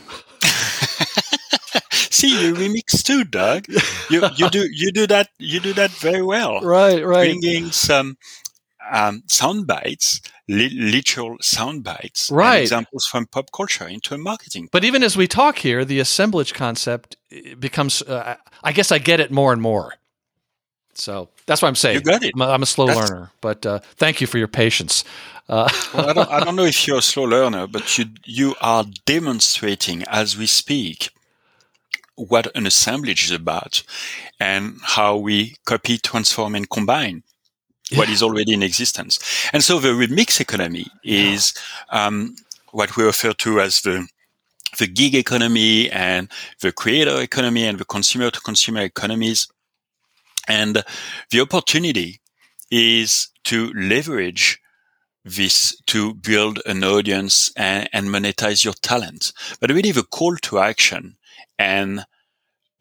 See, you remix too, Doug. You you do you do that you do that very well. Right, right. Bringing some um, sound bites, li- literal sound bites, right. and examples from pop culture into a marketing. But even as we talk here, the assemblage concept becomes. Uh, I guess I get it more and more. So that's what I'm saying. You got it. I'm a, I'm a slow that's... learner, but uh, thank you for your patience. Uh, well, I don't, I don't know if you're a slow learner, but you you are demonstrating as we speak what an assemblage is about and how we copy, transform, and combine yeah. what is already in existence. And so the remix economy is um, what we refer to as the the gig economy and the creator economy and the consumer-to-consumer economies. And the opportunity is to leverage this to build an audience and, and monetize your talent. But really the call to action and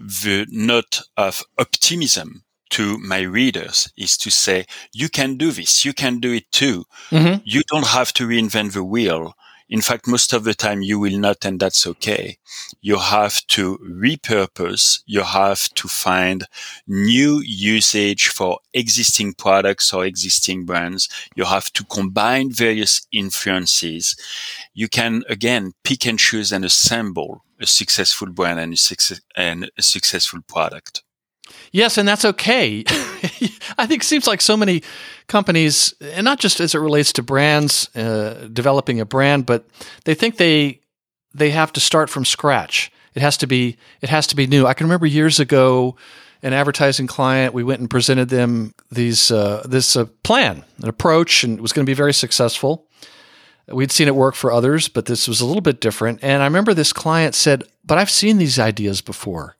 the note of optimism to my readers is to say, you can do this. You can do it too. Mm-hmm. You don't have to reinvent the wheel. In fact, most of the time you will not, and that's okay. You have to repurpose. You have to find new usage for existing products or existing brands. You have to combine various influences. You can, again, pick and choose and assemble a successful brand and a, success- and a successful product. Yes, and that's okay. I think it seems like so many companies, and not just as it relates to brands, uh, developing a brand, but they think they they have to start from scratch. It has to be it has to be new. I can remember years ago, an advertising client, we went and presented them these uh, this uh, plan, an approach, and it was going to be very successful. We'd seen it work for others, but this was a little bit different. And I remember this client said, "But I've seen these ideas before."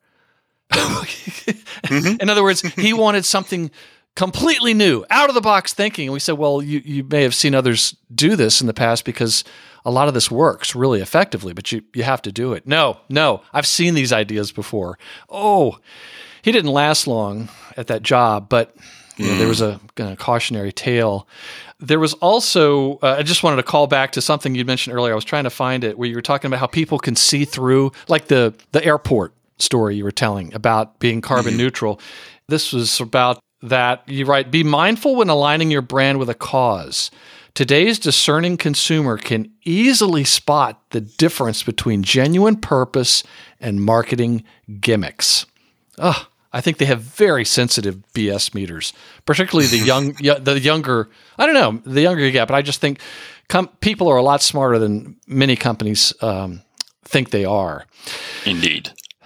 Mm-hmm. In other words, he wanted something completely new, out of the box thinking. And we said, well, you, you may have seen others do this in the past because a lot of this works really effectively, but you, you have to do it. No, no, I've seen these ideas before. Oh, he didn't last long at that job, but you know, mm. there was a, a cautionary tale. There was also, uh, I just wanted to call back to something you mentioned earlier. I was trying to find it, where you were talking about how people can see through, like the, the airport story you were telling about being carbon mm-hmm. neutral. This was about that. You write, be mindful when aligning your brand with a cause. Today's discerning consumer can easily spot the difference between genuine purpose and marketing gimmicks. Oh, I think they have very sensitive B S meters, particularly the young, the younger, I don't know, the younger you get, but I just think com- people are a lot smarter than many companies um, think they are. Indeed.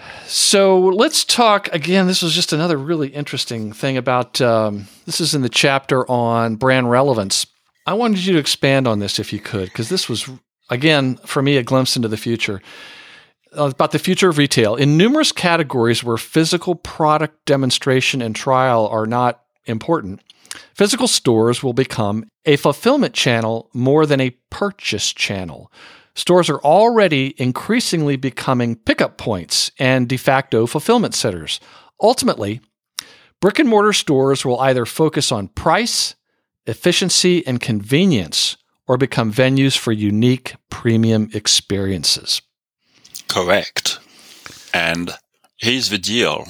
So let's talk again. This was just another really interesting thing about, um, this is in the chapter on brand relevance. I wanted you to expand on this if you could, because this was, again, for me, a glimpse into the future. Uh, about the future of retail. In numerous categories where physical product demonstration and trial are not important, physical stores will become a fulfillment channel more than a purchase channel. Stores are already increasingly becoming pickup points and de facto fulfillment centers. Ultimately, brick and mortar stores will either focus on price, efficiency, and convenience, or become venues for unique premium experiences. Correct. And here's the deal.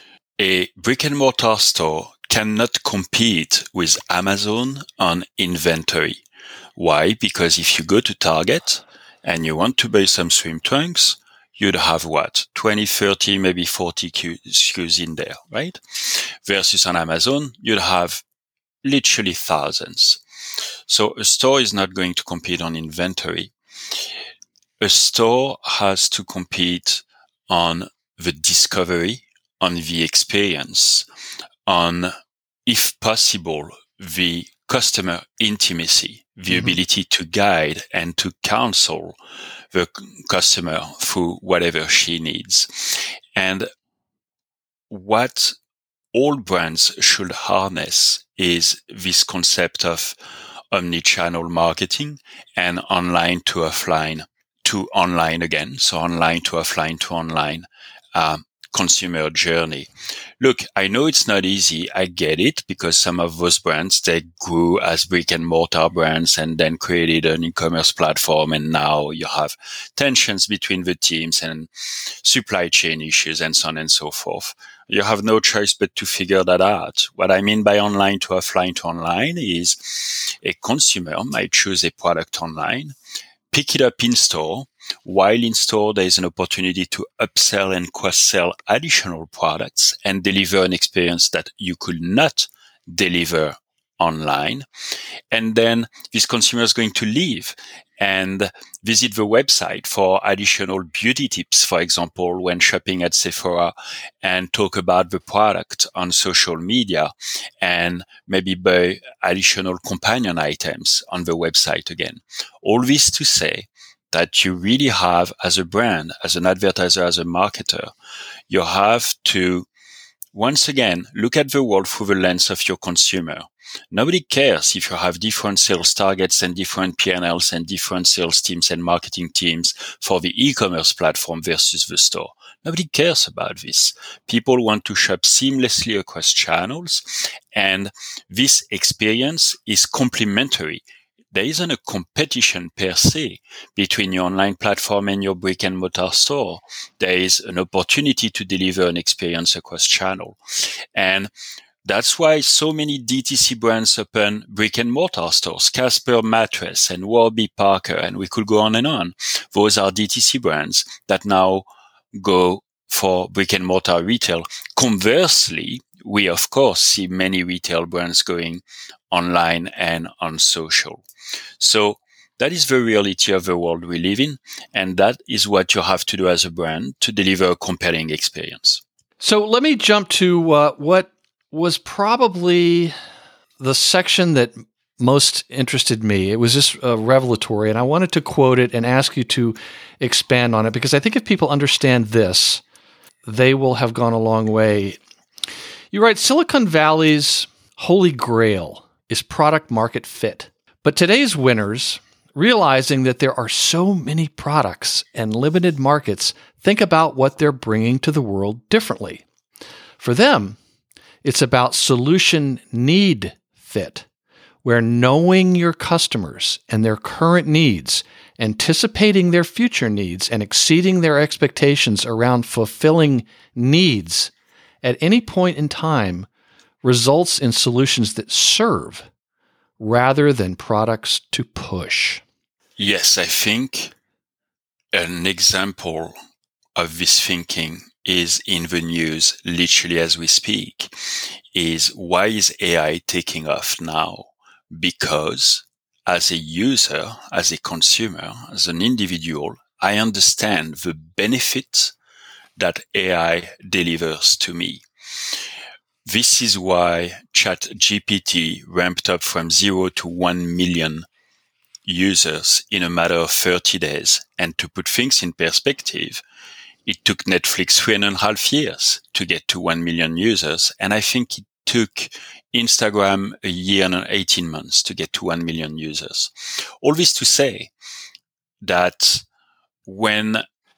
A brick and mortar store cannot compete with Amazon on inventory. Why? Because if you go to Target and you want to buy some swim trunks, you'd have what? twenty, thirty, maybe forty S K Us in there, right? Versus on Amazon, you'd have literally thousands. So a store is not going to compete on inventory. A store has to compete on the discovery, on the experience, on, if possible, the customer intimacy, the mm-hmm. ability to guide and to counsel the customer through whatever she needs. And what all brands should harness is this concept of omni-channel marketing and online to offline to online again. So online to offline to online um, consumer journey. Look, I know it's not easy. I get it, because some of those brands, they grew as brick and mortar brands and then created an e-commerce platform. And now you have tensions between the teams and supply chain issues and so on and so forth. You have no choice but to figure that out. What I mean by online to offline to online is a consumer might choose a product online, pick it up in store. While in store, there is an opportunity to upsell and cross-sell additional products and deliver an experience that you could not deliver online. And then this consumer is going to leave and visit the website for additional beauty tips, for example, when shopping at Sephora, and talk about the product on social media and maybe buy additional companion items on the website again. All this to say that you really have, as a brand, as an advertiser, as a marketer, you have to, once again, look at the world through the lens of your consumer. Nobody cares if you have different sales targets and different P and Ls and different sales teams and marketing teams for the e-commerce platform versus the store. Nobody cares about this. People want to shop seamlessly across channels, and this experience is complementary. There isn't a competition per se between your online platform and your brick and mortar store. There is an opportunity to deliver an experience across channel. And that's why so many D T C brands open brick and mortar stores. Casper Mattress and Warby Parker, and we could go on and on. Those are D T C brands that now go for brick and mortar retail. Conversely, we of course see many retail brands going online and on social. So that is the reality of the world we live in, and that is what you have to do as a brand to deliver a compelling experience. So let me jump to uh, what was probably the section that most interested me. It was just uh, revelatory, and I wanted to quote it and ask you to expand on it, because I think if people understand this, they will have gone a long way. You write, Silicon Valley's holy grail is product market fit. But today's winners, realizing that there are so many products and limited markets, think about what they're bringing to the world differently. For them, it's about solution need fit, where knowing your customers and their current needs, anticipating their future needs, and exceeding their expectations around fulfilling needs at any point in time results in solutions that serve rather than products to push. Yes, I think an example of this thinking is in the news literally as we speak, is why is A I taking off now? Because as a user, as a consumer, as an individual, I understand the benefit that A I delivers to me. This is why ChatGPT ramped up from zero to one million users in a matter of thirty days. And to put things in perspective, it took Netflix three and a half years to get to one million users. And I think it took Instagram a year and eighteen months to get to one million users. All this to say that when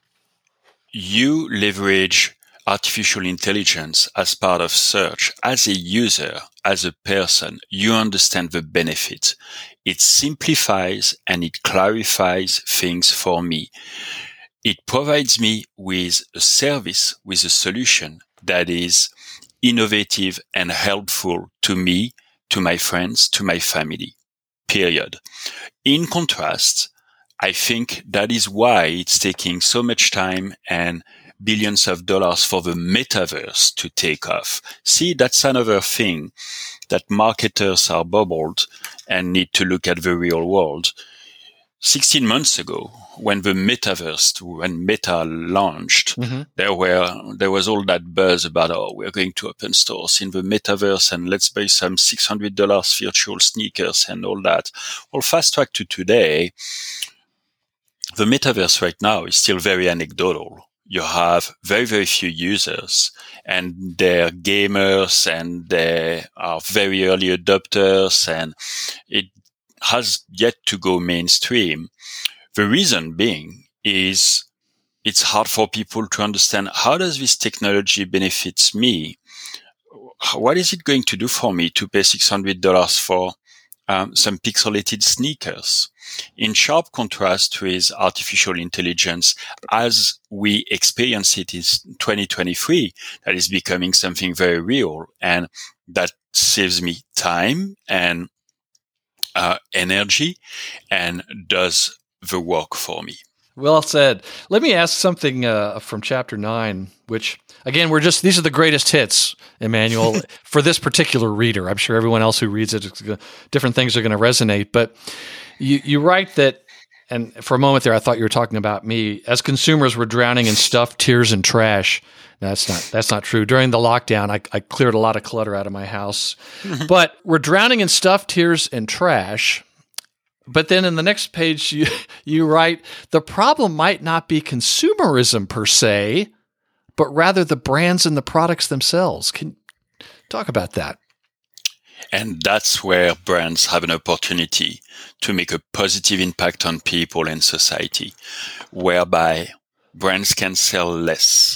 you leverage artificial intelligence as part of search, as a user, as a person, you understand the benefit. It simplifies and it clarifies things for me. It provides me with a service, with a solution that is innovative and helpful to me, to my friends, to my family, period. In contrast, I think that is why it's taking so much time and billions of dollars for the metaverse to take off. See, that's another thing that marketers are bubbled and need to look at the real world. sixteen months ago, when the metaverse, when Meta launched, mm-hmm. there were, there was all that buzz about, oh, we're going to open stores in the metaverse and let's buy some six hundred dollars virtual sneakers and all that. Well, fast track to today, the metaverse right now is still very anecdotal. You have very, very few users, and they're gamers and they are very early adopters, and it has yet to go mainstream. The reason being is it's hard for people to understand, how does this technology benefits me? What is it going to do for me to pay six hundred dollars for um, some pixelated sneakers? In sharp contrast with artificial intelligence, as we experience it in twenty twenty-three, that is becoming something very real, and that saves me time and uh, energy and does the work for me. Well said. Let me ask something uh, from chapter nine, which, again, we're just, these are the greatest hits, Emmanuel, for this particular reader. I'm sure everyone else who reads it, different things are going to resonate. But you, you write that, and for a moment there, I thought you were talking about me. As consumers, we're drowning in stuff, tears, and trash. No, that's not that's not true. During the lockdown, I, I cleared a lot of clutter out of my house. But we're drowning in stuff, tears, and trash. But then in the next page, you, you write, the problem might not be consumerism per se, but rather the brands and the products themselves. Can you talk about that? And that's where brands have an opportunity to make a positive impact on people and society, whereby brands can sell less,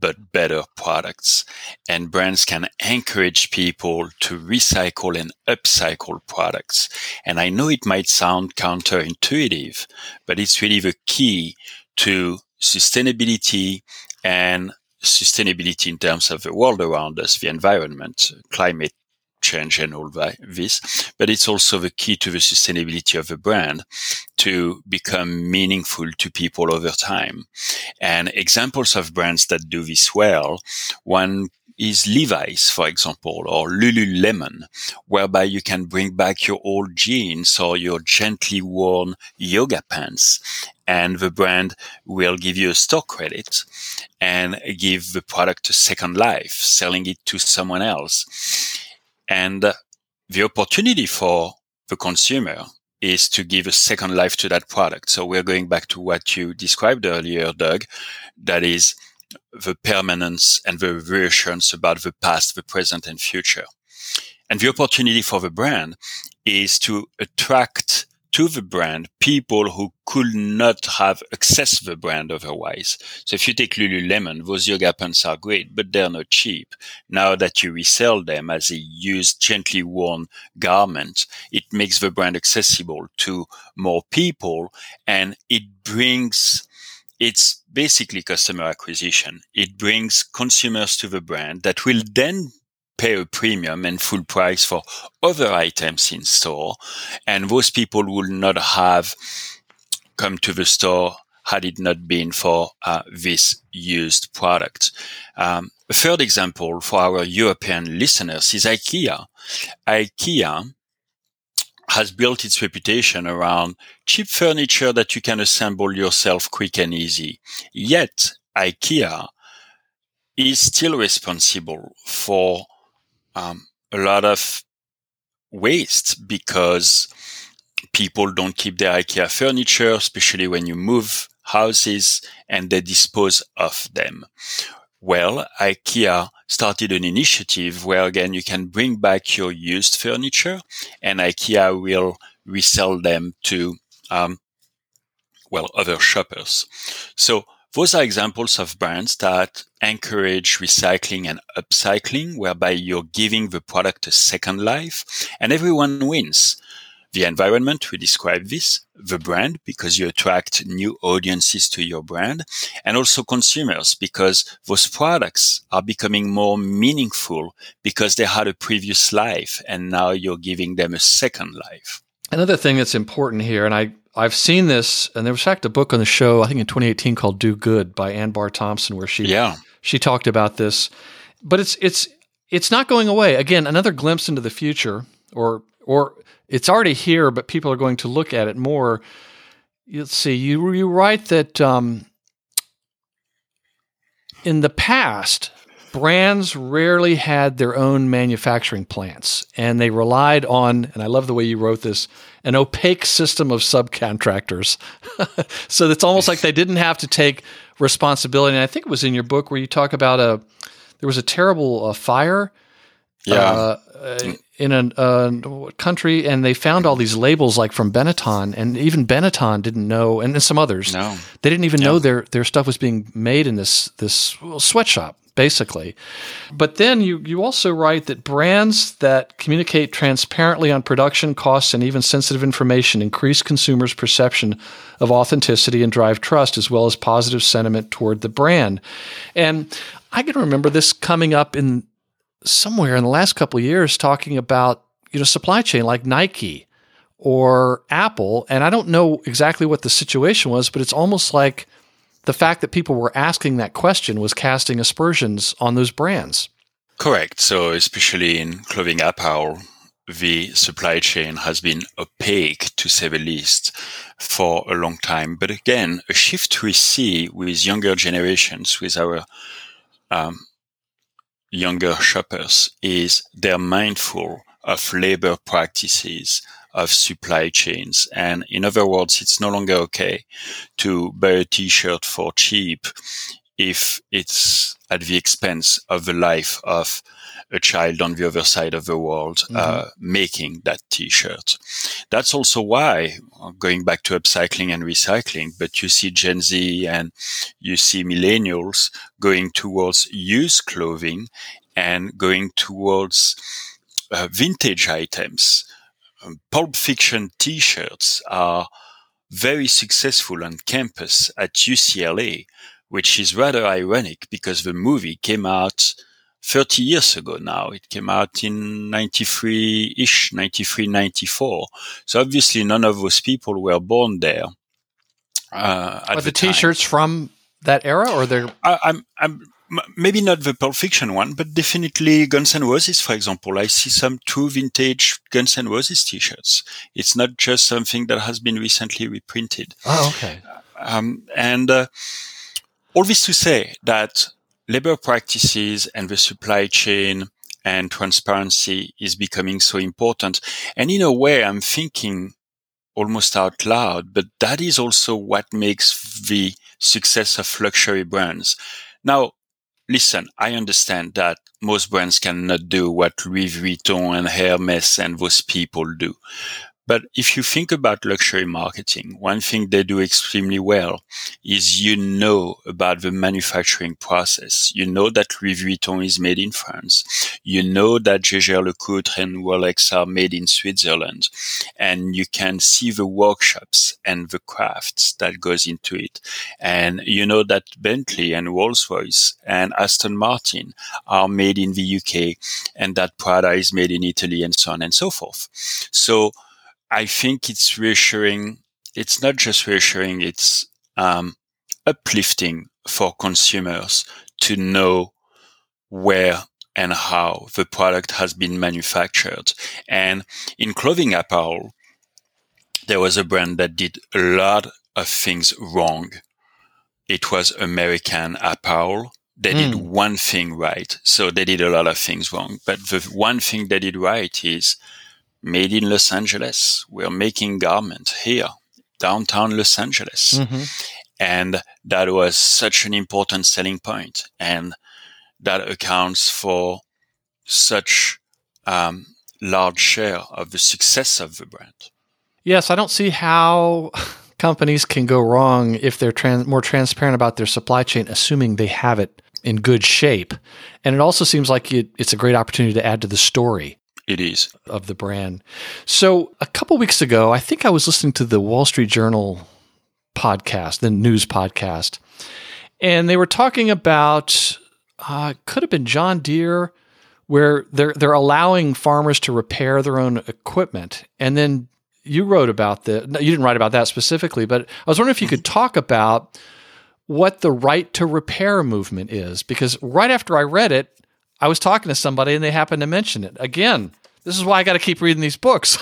but better products. And brands can encourage people to recycle and upcycle products. And I know it might sound counterintuitive, but it's really the key to sustainability and sustainability in terms of the world around us, the environment, climate change and all that, this, but it's also the key to the sustainability of the brand to become meaningful to people over time. And examples of brands that do this well, one is Levi's, for example, or Lululemon, whereby you can bring back your old jeans or your gently worn yoga pants, and the brand will give you a store credit and give the product a second life, selling it to someone else. And the opportunity for the consumer is to give a second life to that product. So we're going back to what you described earlier, Doug, that is the permanence and the reassurance about the past, the present, and future. And the opportunity for the brand is to attract to the brand people who could not have accessed the brand otherwise. So if you take Lululemon, those yoga pants are great, but they're not cheap. Now that you resell them as a used, gently worn garment, it makes the brand accessible to more people, and it brings, it's basically customer acquisition. It brings consumers to the brand that will then pay a premium and full price for other items in store. And those people will not have come to the store had it not been for uh, this used product. Um, a third example for our European listeners is IKEA. IKEA has built its reputation around cheap furniture that you can assemble yourself quick and easy. Yet, IKEA is still responsible for Um, a lot of waste because people don't keep their IKEA furniture, especially when you move houses, and they dispose of them. Well, IKEA started an initiative where, again, you can bring back your used furniture, and IKEA will resell them to, um, well, other shoppers. So those are examples of brands that encourage recycling and upcycling, whereby you're giving the product a second life, and everyone wins. The environment, we describe this, the brand, because you attract new audiences to your brand, and also consumers, because those products are becoming more meaningful because they had a previous life, and now you're giving them a second life. Another thing that's important here, and I I've seen this, and there was in fact a book on the show, I think in twenty eighteen, called Do Good by Ann Barr Thompson, where she yeah. she talked about this. But it's it's it's not going away. Again, another glimpse into the future, or or it's already here, but people are going to look at it more. Let's see, you you write that um, in the past, brands rarely had their own manufacturing plants, and they relied on, and I love the way you wrote this, an opaque system of subcontractors. So it's almost like they didn't have to take responsibility. And I think it was in your book where you talk about a, there was a terrible uh, fire yeah. uh, uh, in a uh, country, and they found all these labels like from Benetton, and even Benetton didn't know, and some others, no. they didn't even yeah. know their their stuff was being made in this this sweatshop, basically. But then you you also write that brands that communicate transparently on production costs and even sensitive information increase consumers' perception of authenticity and drive trust, as well as positive sentiment toward the brand. And I can remember this coming up in somewhere in the last couple of years, talking about, you know, supply chain like Nike or Apple. And I don't know exactly what the situation was, but it's almost like the fact that people were asking that question was casting aspersions on those brands. Correct. So especially in clothing apparel, the supply chain has been opaque, to say the least, for a long time. But again, a shift we see with younger generations, with our um, younger shoppers, is they're mindful of labor practices, of supply chains. And in other words, it's no longer okay to buy a t-shirt for cheap if it's at the expense of the life of a child on the other side of the world mm-hmm. uh, making that T-shirt. That's also why, going back to upcycling and recycling, but you see Gen Z and you see millennials going towards used clothing and going towards uh, vintage items. Um, Pulp Fiction T-shirts are very successful on campus at U C L A, which is rather ironic because the movie came out thirty years ago now. It came out in ninety-three-ish, ninety-three, ninety-four. So obviously none of those people were born there. Uh, at Are the, the T-shirts time. from that era, or they're? I, I'm, I'm maybe not the Pulp Fiction one, but definitely Guns N' Roses, for example. I see some true vintage Guns N' Roses T-shirts. It's not just something that has been recently reprinted. Oh, okay. Um, and uh, all this to say that labor practices and the supply chain and transparency is becoming so important. And in a way, I'm thinking almost out loud, but that is also what makes the success of luxury brands. Now, listen, I understand that most brands cannot do what Louis Vuitton and Hermès and those people do. But if you think about luxury marketing, one thing they do extremely well is you know about the manufacturing process. You know that Louis Vuitton is made in France. You know that Jaeger-LeCoultre and Rolex are made in Switzerland. And you can see the workshops and the crafts that goes into it. And you know that Bentley and Rolls-Royce and Aston Martin are made in the U K and that Prada is made in Italy and so on and so forth. So I think it's reassuring. It's not just reassuring, it's um, uplifting for consumers to know where and how the product has been manufactured. And in clothing apparel, there was a brand that did a lot of things wrong. It was American Apparel. They mm. did one thing right. So they did a lot of things wrong. But the one thing they did right is made in Los Angeles. We're making garment here, downtown Los Angeles. Mm-hmm. And that was such an important selling point. And that accounts for such um, large share of the success of the brand. Yes, I don't see how companies can go wrong if they're trans- more transparent about their supply chain, assuming they have it in good shape. And it also seems like it, it's a great opportunity to add to the story. It is. Of the brand. So a couple weeks ago, I think I was listening to the Wall Street Journal podcast, the news podcast, and they were talking about, uh, could have been John Deere, where they're they're allowing farmers to repair their own equipment. And then you wrote about the, no, you didn't write about that specifically, but I was wondering if you could talk about what the right to repair movement is, because right after I read it, I was talking to somebody and they happened to mention it. Again, this is why I got to keep reading these books.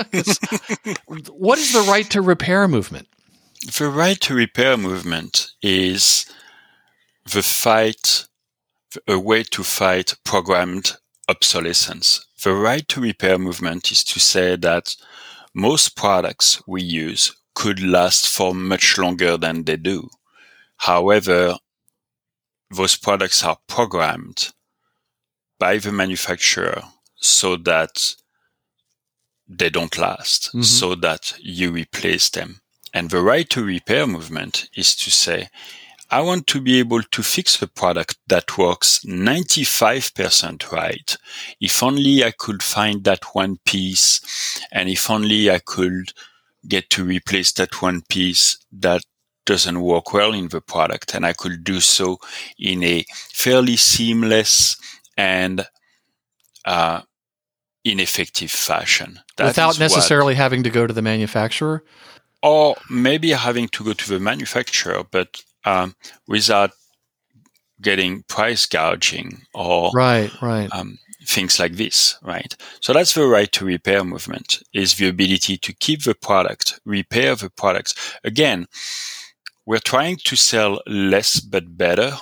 What is the right to repair movement? The right to repair movement is the fight, a way to fight programmed obsolescence. The right to repair movement is to say that most products we use could last for much longer than they do. However, those products are programmed by the manufacturer so that they don't last, mm-hmm. so that you replace them. And the right to repair movement is to say, I want to be able to fix the product that works ninety-five percent right. If only I could find that one piece, and if only I could get to replace that one piece that doesn't work well in the product, and I could do so in a fairly seamless and uh, ineffective fashion. That Without necessarily what, having to go to the manufacturer? Or maybe having to go to the manufacturer, but um, without getting price gouging or right, right. Um, things like this, right? So that's the right to repair movement, is the ability to keep the product, repair the products. Again, we're trying to sell less but better,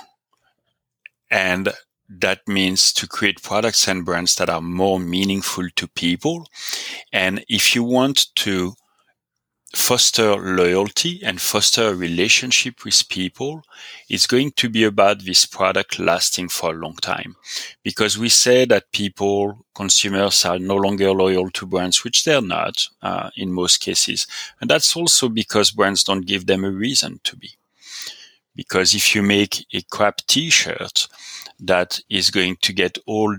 and that means to create products and brands that are more meaningful to people. And if you want to foster loyalty and foster a relationship with people, it's going to be about this product lasting for a long time. Because we say that people, consumers are no longer loyal to brands, which they're not uh, in most cases. And that's also because brands don't give them a reason to be. Because if you make a crap t-shirt that is going to get all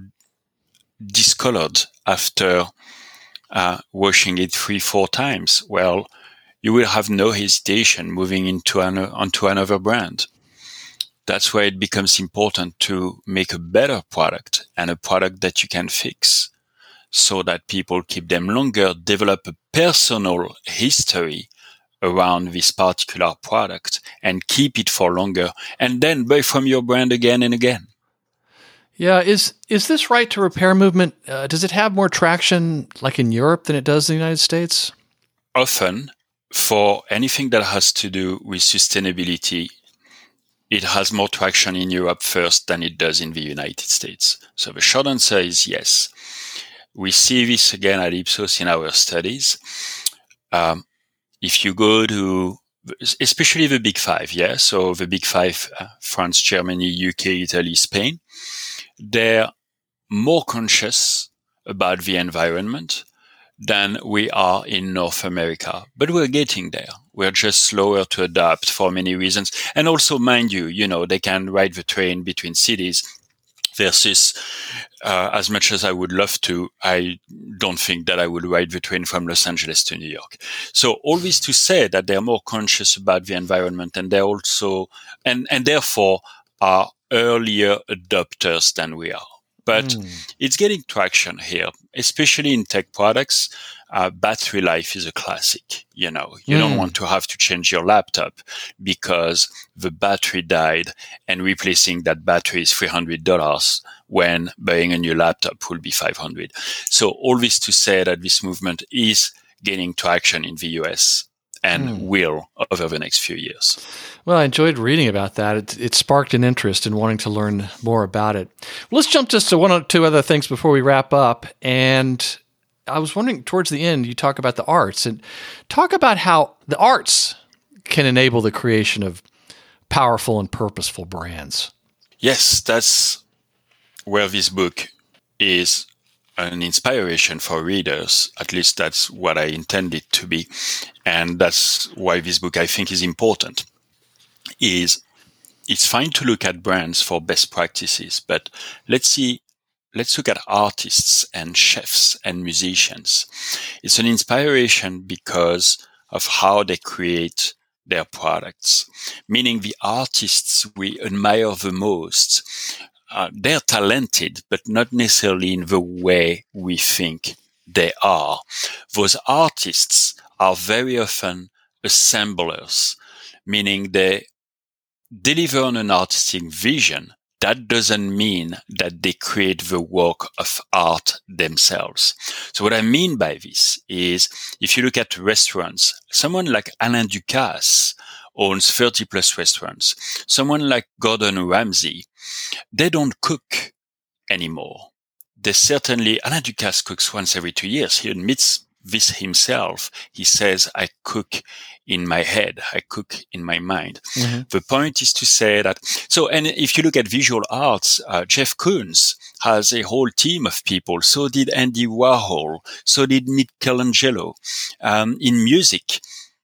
discolored after uh, washing it three, four times, well, you will have no hesitation moving into an, onto another brand. That's why it becomes important to make a better product and a product that you can fix so that people keep them longer, develop a personal history around this particular product and keep it for longer, and then buy from your brand again and again. Yeah, is is this right to repair movement? Uh, does it have more traction like in Europe than it does in the United States? Often, for anything that has to do with sustainability, it has more traction in Europe first than it does in the United States. So the short answer is yes. We see this again at Ipsos in our studies. Um, if you go to, especially the big five, yeah, so the big five, uh, France, Germany, U K, Italy, Spain, they're more conscious about the environment than we are in North America. But we're getting there. We're just slower to adapt for many reasons. And also, mind you, you know, they can ride the train between cities versus, uh, as much as I would love to, I don't think that I would ride the train from Los Angeles to New York. So all this to say that they're more conscious about the environment, and they're also, and, and therefore are earlier adopters than we are. But mm. it's getting traction here, especially in tech products. Uh, battery life is a classic. You know, you mm. don't want to have to change your laptop because the battery died, and replacing that battery is three hundred dollars when buying a new laptop will be five hundred dollars. So all this to say that this movement is gaining traction in the U S and mm. will over the next few years. Well, I enjoyed reading about that. It, it sparked an interest in wanting to learn more about it. Well, let's jump just to one or two other things before we wrap up. And I was wondering, towards the end, you talk about the arts, and talk about how the arts can enable the creation of powerful and purposeful brands. Yes, that's where this book is an inspiration for readers. At least that's what I intend it to be. And that's why this book, I think, is important. Is it's fine to look at brands for best practices, but let's see, let's look at artists and chefs and musicians. It's an inspiration because of how they create their products, meaning the artists we admire the most, uh, they're talented, but not necessarily in the way we think they are. Those artists are very often assemblers, meaning they deliver on an artistic vision. That doesn't mean that they create the work of art themselves. So what I mean by this is, if you look at restaurants, someone like Alain Ducasse owns thirty plus restaurants. Someone like Gordon Ramsay, they don't cook anymore. They certainly, Alain Ducasse cooks once every two years. He admits this himself. He says, I cook in my head. I cook in my mind. Mm-hmm. The point is to say that, so, and if you look at visual arts, uh, Jeff Koons has a whole team of people. So did Andy Warhol. So did Michelangelo. Um, in music,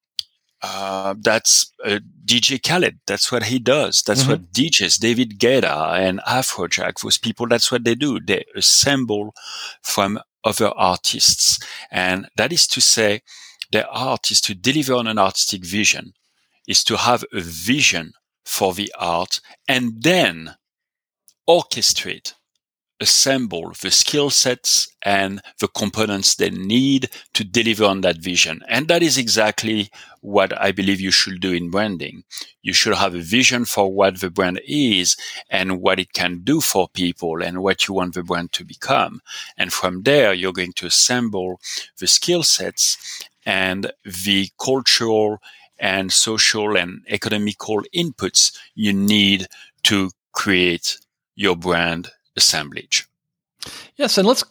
uh, that's uh, D J Khaled. That's what he does. That's mm-hmm. what D Js, David Guetta and Afrojack, those people, that's what they do. They assemble from other artists. And that is to say, their art is to deliver on an artistic vision, is to have a vision for the art, and then orchestrate, assemble the skill sets and the components they need to deliver on that vision. And that is exactly what I believe you should do in branding. You should have a vision for what the brand is and what it can do for people and what you want the brand to become. And from there, you're going to assemble the skill sets and the cultural and social and economical inputs you need to create your brand assemblage. Yes, and let's get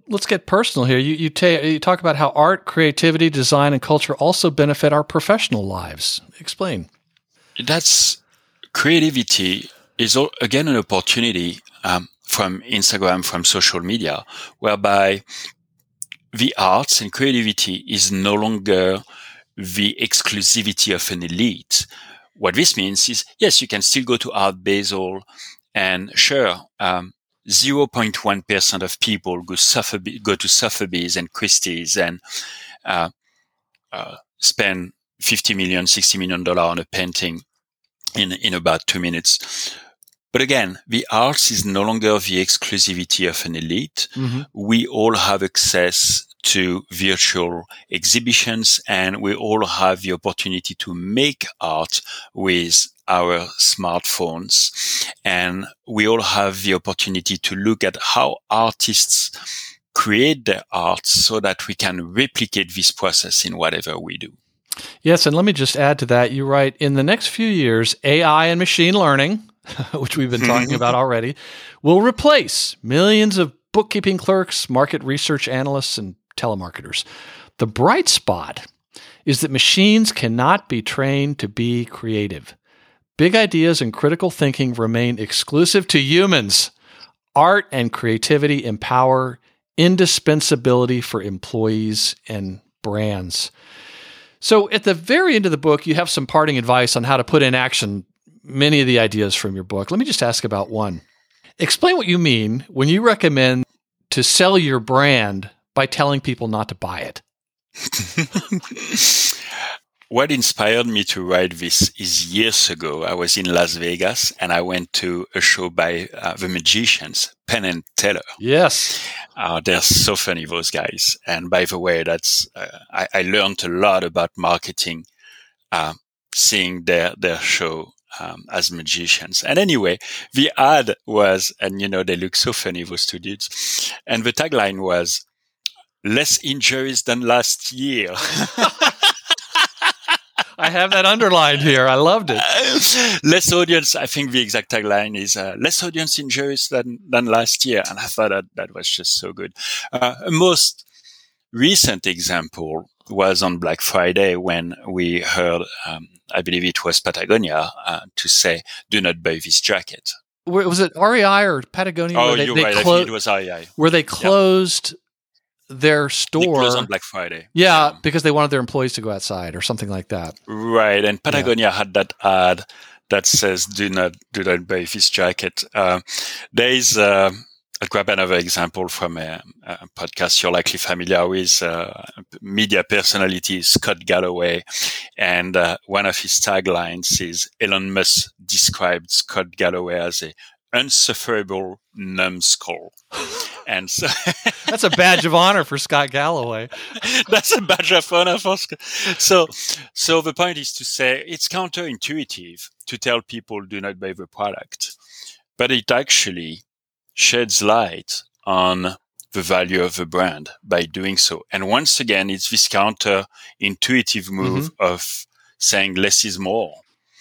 let's get personal here. You you, ta- you talk about how art, creativity, design, and culture also benefit our professional lives. Explain. That's creativity is all, again an opportunity um, from Instagram, from social media, whereby the arts and creativity is no longer the exclusivity of an elite. What this means is, yes, you can still go to Art Basel, and sure, um, zero point one percent of people go, Sotheby, go to Sotheby's and Christie's and uh, uh, spend fifty million, sixty million dollars on a painting in, in about two minutes. But again, the arts is no longer the exclusivity of an elite. Mm-hmm. We all have access to virtual exhibitions, and we all have the opportunity to make art with our smartphones. And we all have the opportunity to look at how artists create their art so that we can replicate this process in whatever we do. Yes, and let me just add to that. You write, in the next few years, A I and machine learning, which we've been talking about already, will replace millions of bookkeeping clerks, market research analysts, and telemarketers. The bright spot is that machines cannot be trained to be creative. Big ideas and critical thinking remain exclusive to humans. Art and creativity empower indispensability for employees and brands. So at the very end of the book, you have some parting advice on how to put in action many of the ideas from your book. Let me just ask about one. Explain what you mean when you recommend to sell your brand by telling people not to buy it. What inspired me to write this is years ago, I was in Las Vegas and I went to a show by uh, the magicians, Penn and Teller. Yes. Uh, they're so funny, those guys. And by the way, that's uh, I, I learned a lot about marketing, uh, seeing their, their show um, as magicians. And anyway, the ad was, and you know, they look so funny, those two dudes. And the tagline was, less injuries than last year. I have that underlined here. I loved it. Uh, less audience. I think the exact tagline is uh, less audience injuries than, than last year. And I thought that that was just so good. Uh, a most recent example was on Black Friday when we heard, um, I believe it was Patagonia, uh, to say, do not buy this jacket. Was it R E I or Patagonia? Oh, where they, you're they right. Clo- I think it was R E I. Where they closed... Yeah. their store. They closed on Black Friday. Yeah, yeah, because they wanted their employees to go outside or something like that. Right. And Patagonia yeah. had that ad that says, do not, do not buy this jacket. Uh, there is, uh, I'll grab another example from a, a podcast you're likely familiar with, uh, media personality Scott Galloway. And uh, one of his taglines is, Elon Musk described Scott Galloway as a unsufferable numbskull. And so that's a badge of honor for Scott Galloway. That's a badge of honor for Scott. So, so the point is to say it's counterintuitive to tell people do not buy the product, but it actually sheds light on the value of the brand by doing so. And once again, it's this counterintuitive move mm-hmm. of saying less is more.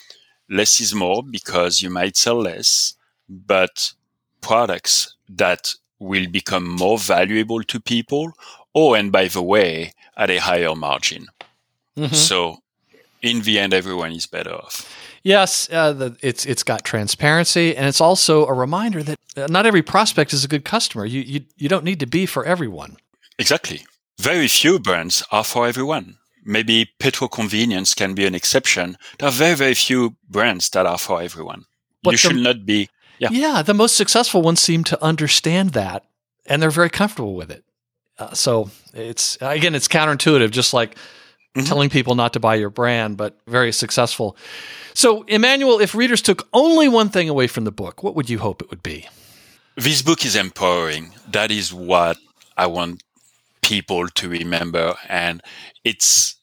Less is more because you might sell less, but products that will become more valuable to people, oh, and by the way, at a higher margin. Mm-hmm. So in the end, everyone is better off. Yes, uh, the, it's it's got transparency, and it's also a reminder that uh, not every prospect is a good customer. You, you you don't need to be for everyone. Exactly. Very few brands are for everyone. Maybe Petro Convenience can be an exception. There are very, very few brands that are for everyone. But you should the, not be... Yeah. yeah, the most successful ones seem to understand that, and they're very comfortable with it. Uh, so it's, again, it's counterintuitive, just like mm-hmm. telling people not to buy your brand, but very successful. So, Emmanuel, if readers took only one thing away from the book, what would you hope it would be? This book is empowering. That is what I want people to remember. And it's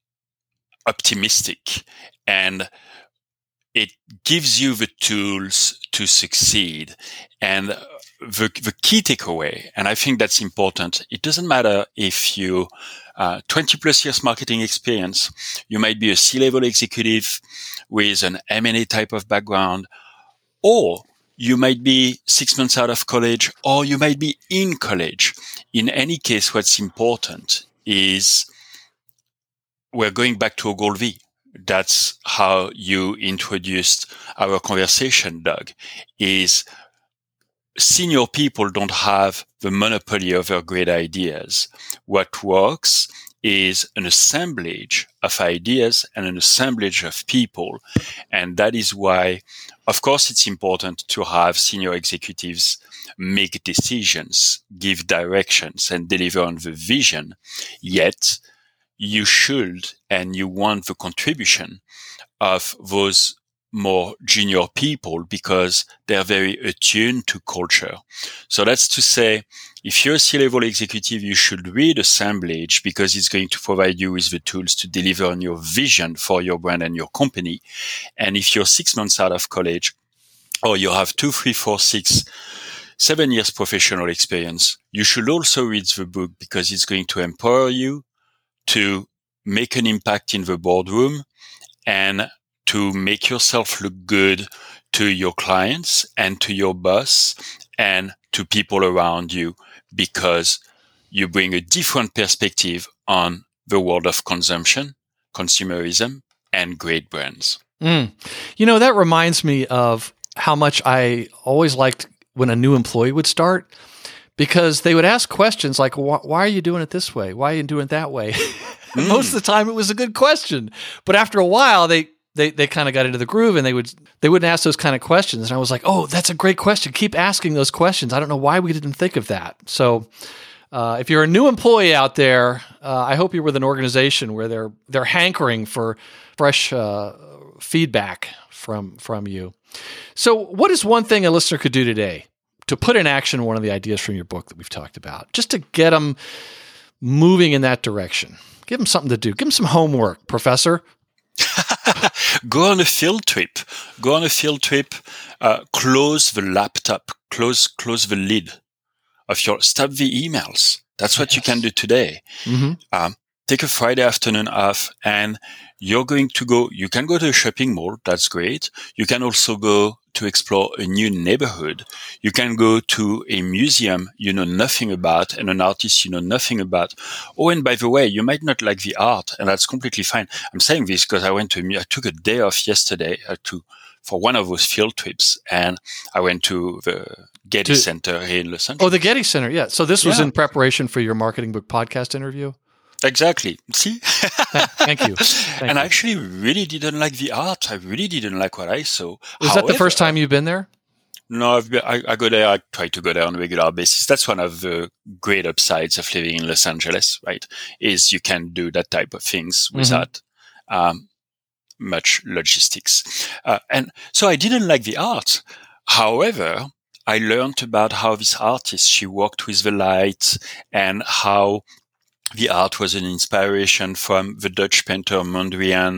optimistic. And it gives you the tools to succeed. And the, the key takeaway, and I think that's important, it doesn't matter if you uh, twenty plus years marketing experience, you might be a C-level executive with an M and A type of background, or you might be six months out of college, or you might be in college. in any case, what's important is we're going back to Ogilvy. That's how you introduced our conversation, Doug, is senior people don't have the monopoly over great ideas. What works is an assemblage of ideas and an assemblage of people. And that is why, of course, it's important to have senior executives make decisions, give directions, and deliver on the vision. Yet, you should and you want the contribution of those more junior people because they're very attuned to culture. So that's to say, if you're a C-level executive, you should read Assemblage because it's going to provide you with the tools to deliver on your vision for your brand and your company. And if you're six months out of college, or you have two, three, four, six, seven years professional experience, you should also read the book because it's going to empower you to make an impact in the boardroom and to make yourself look good to your clients and to your boss and to people around you because you bring a different perspective on the world of consumption, consumerism, and great brands. Mm. You know, that reminds me of how much I always liked when a new employee would start because they would ask questions like, why are you doing it this way? Why are you doing it that way? Mm. Most of the time it was a good question. But after a while, they they they kind of got into the groove and they would they wouldn't ask those kind of questions. And I was like, oh, that's a great question. Keep asking those questions. I don't know why we didn't think of that. So uh, if you're a new employee out there, uh, I hope you're with an organization where they're they're hankering for fresh uh, feedback from from you. So what is one thing a listener could do today to put in action one of the ideas from your book that we've talked about, just to get them moving in that direction? Give them something to do. Give them some homework, Professor. Go on a field trip. Go on a field trip. Uh, close the laptop. Close close the lid of your. Stop the emails. That's what yes. you can do today. Mm-hmm. Um, take a Friday afternoon off, and you're going to go. You can go to a shopping mall. That's great. You can also go to explore a new neighborhood. You can go to a museum you know nothing about and an artist you know nothing about. Oh, and by the way, you might not like the art, and that's completely fine. I'm saying this because I went to, I took a day off yesterday uh, to, for one of those field trips, and I went to the Getty to, Center here in Los Angeles. Oh, the Getty Center, yeah. So this was yeah. in preparation for your Marketing Book Podcast interview? Exactly. See? Thank you. Thank and you. I actually really didn't like the art. I really didn't like what I saw. Was However, that the first time you've been there? No, I've been, I, I go there. I try to go there on a regular basis. That's one of the great upsides of living in Los Angeles, right? Is you can do that type of things without mm-hmm. um, much logistics. Uh, and so I didn't like the art. However, I learned about how this artist, she worked with the light and how the art was an inspiration from the Dutch painter Mondrian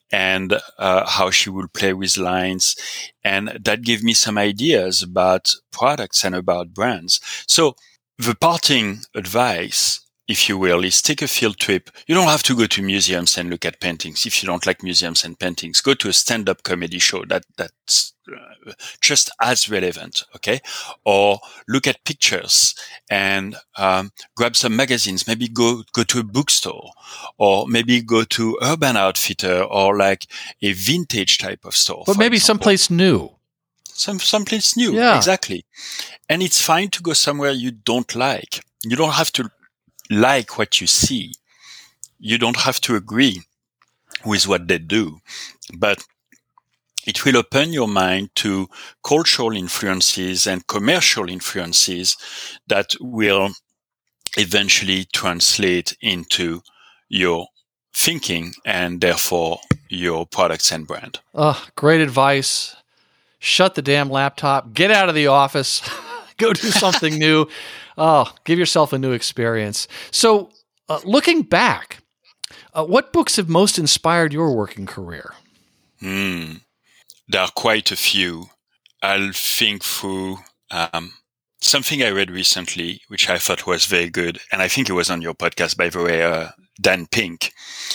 and uh, how she would play with lines. And that gave me some ideas about products and about brands. So the parting advice, if you will, is take a field trip. You don't have to go to museums and look at paintings. If you don't like museums and paintings, go to a stand-up comedy show. That that's uh, just as relevant, okay? Or look at pictures and um, grab some magazines. Maybe go go to a bookstore, or maybe go to Urban Outfitter or like a vintage type of store. But maybe example. someplace new. Some someplace new, yeah. Exactly. And it's fine to go somewhere you don't like. You don't have to like what you see. You don't have to agree with what they do, but it will open your mind to cultural influences and commercial influences that will eventually translate into your thinking and therefore your products and brand. Oh, great advice. Shut the damn laptop, get out of the office, go do something new. Oh, give yourself a new experience. So, uh, looking back, uh, what books have most inspired your working career? Hmm. There are quite a few. I'll think through um, something I read recently, which I thought was very good. And I think it was on your podcast, by the way, uh, Dan Pink.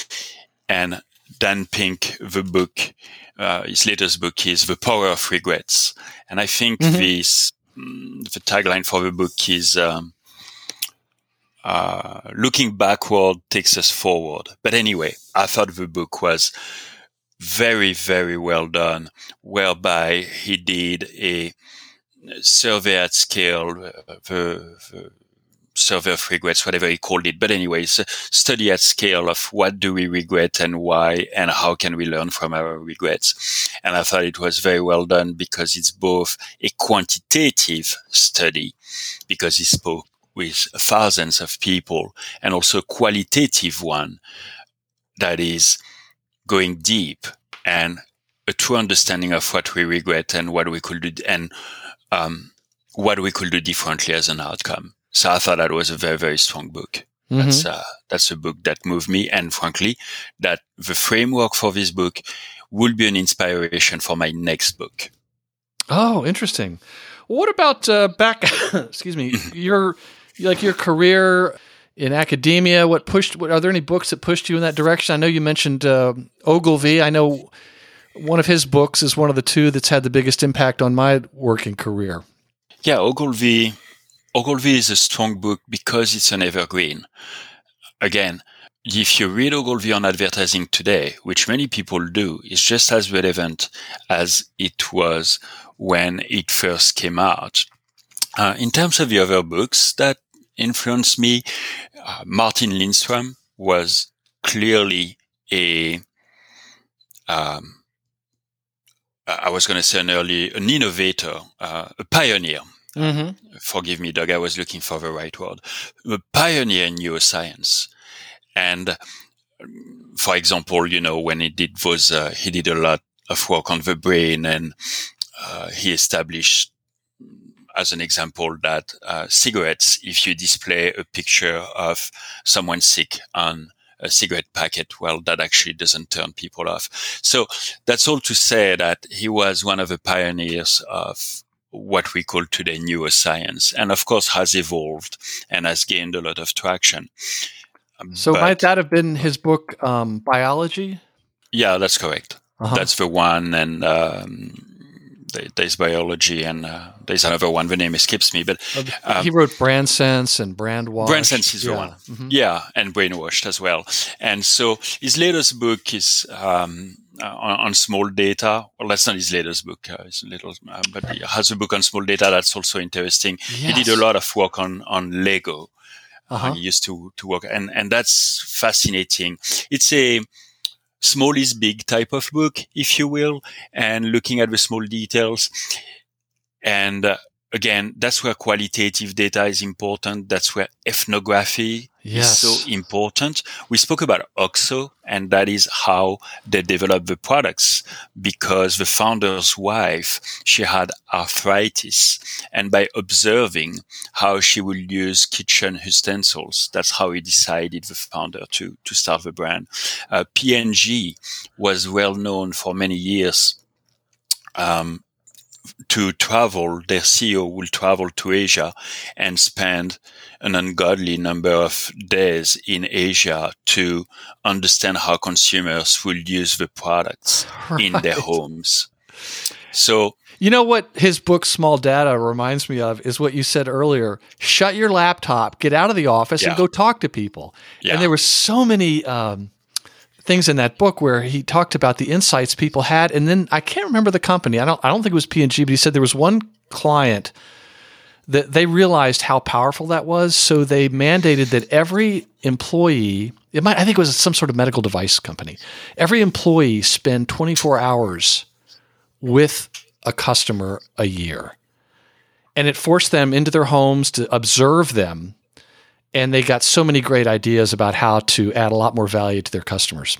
And Dan Pink, the book, uh, his latest book is The Power of Regrets. And I think mm-hmm. this, the tagline for the book is, um, uh, looking backward takes us forward. But anyway, I thought the book was very, very well done, whereby he did a survey at scale, uh, the, the survey of regrets, whatever he called it. But anyways, a study at scale of what do we regret and why, and how can we learn from our regrets. And I thought it was very well done because it's both a quantitative study, because he spoke with thousands of people, and also a qualitative one that is going deep and a true understanding of what we regret and what we could do, and um, what we could do differently as an outcome. So I thought that was a very, very strong book. Mm-hmm. That's uh, that's a book that moved me, and frankly, that the framework for this book will be an inspiration for my next book. Oh, interesting. What about uh, back? excuse me, your like your career in academia? What pushed? What, are there any books that pushed you in that direction? I know you mentioned uh, Ogilvy. I know one of his books is one of the two that's had the biggest impact on my working career. Yeah, Ogilvy. Ogilvy is a strong book because it's an evergreen. Again, if you read Ogilvy on advertising today, which many people do, it's just as relevant as it was when it first came out. Uh, in terms of the other books that influenced me, uh, Martin Lindstrom was clearly a, um, I was going to say an early, an innovator, uh, a pioneer. Mm-hmm. Forgive me, Doug, I was looking for the right word. A pioneer in neuroscience. And for example, you know, when he did those, uh, he did a lot of work on the brain, and uh, he established, as an example, that uh, cigarettes, if you display a picture of someone sick on a cigarette packet, well, that actually doesn't turn people off. So that's all to say that he was one of the pioneers of what we call today neuroscience, and of course has evolved and has gained a lot of traction. So but, might that have been his book, um, Biology? Yeah, that's correct. Uh-huh. That's the one, and um, there's Biology, and uh, there's another one. The name escapes me, but um, he wrote Brand Sense and Brand Wash. Brand Sense is yeah. the one, mm-hmm. yeah, and Brainwashed as well. And so his latest book is um, on, on small data. Well, that's not his latest book. Uh, it's a little, uh, but he has a book on small data that's also interesting. Yes. He did a lot of work on on Lego. Uh-huh. Uh, he used to to work, and and that's fascinating. It's a small is big type of book, if you will, and looking at the small details. And uh, again, that's where qualitative data is important. That's where ethnography yes. is so important. We spoke about OXO, and that is how they developed the products, because the founder's wife, she had arthritis, and by observing how she would use kitchen utensils, that's how he decided, the founder, to, to start the brand. Uh, P and G was well known for many years, um, to travel. Their C E O will travel to Asia and spend an ungodly number of days in Asia to understand how consumers will use the products right. in their homes. So, you know what his book Small Data reminds me of is what you said earlier. Shut your laptop, get out of the office, yeah. and go talk to people. Yeah. And there were so many um, things in that book where he talked about the insights people had, and then I can't remember the company. I don't. I don't think it was P and G, but he said there was one client that they realized how powerful that was, so they mandated that every employee. It might. I think it was some sort of medical device company. Every employee spend twenty-four hours with a customer a year, and it forced them into their homes to observe them. And they got so many great ideas about how to add a lot more value to their customers.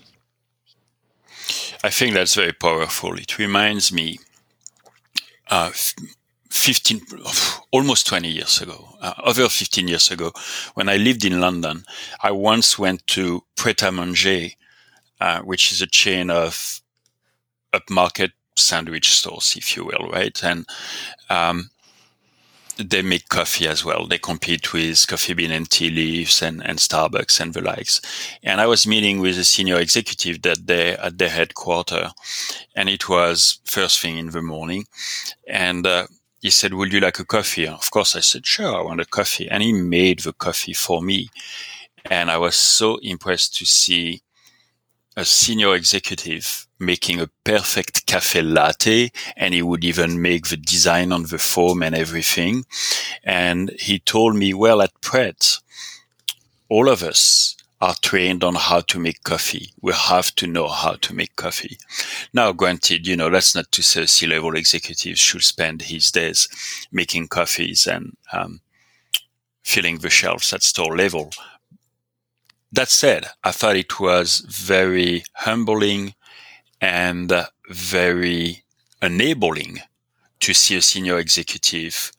I think that's very powerful. It reminds me, uh, fifteen, almost twenty years ago, uh, over fifteen years ago, when I lived in London, I once went to Pret a Manger, uh, which is a chain of upmarket sandwich stores, if you will, right? And um, they make coffee as well. They compete with Coffee Bean and Tea Leaves and, and Starbucks and the likes. And I was meeting with a senior executive that day at their headquarters, and it was first thing in the morning. And uh, he said, would you like a coffee? Of course, I said, sure, I want a coffee. And he made the coffee for me. And I was so impressed to see a senior executive making a perfect cafe latte, and he would even make the design on the foam and everything. And he told me, well, at Pret, all of us are trained on how to make coffee. We have to know how to make coffee. Now, granted, you know, that's not to say a C-level executive should spend his days making coffees and um, filling the shelves at store level. That said, I thought it was very humbling and very enabling to see a senior executive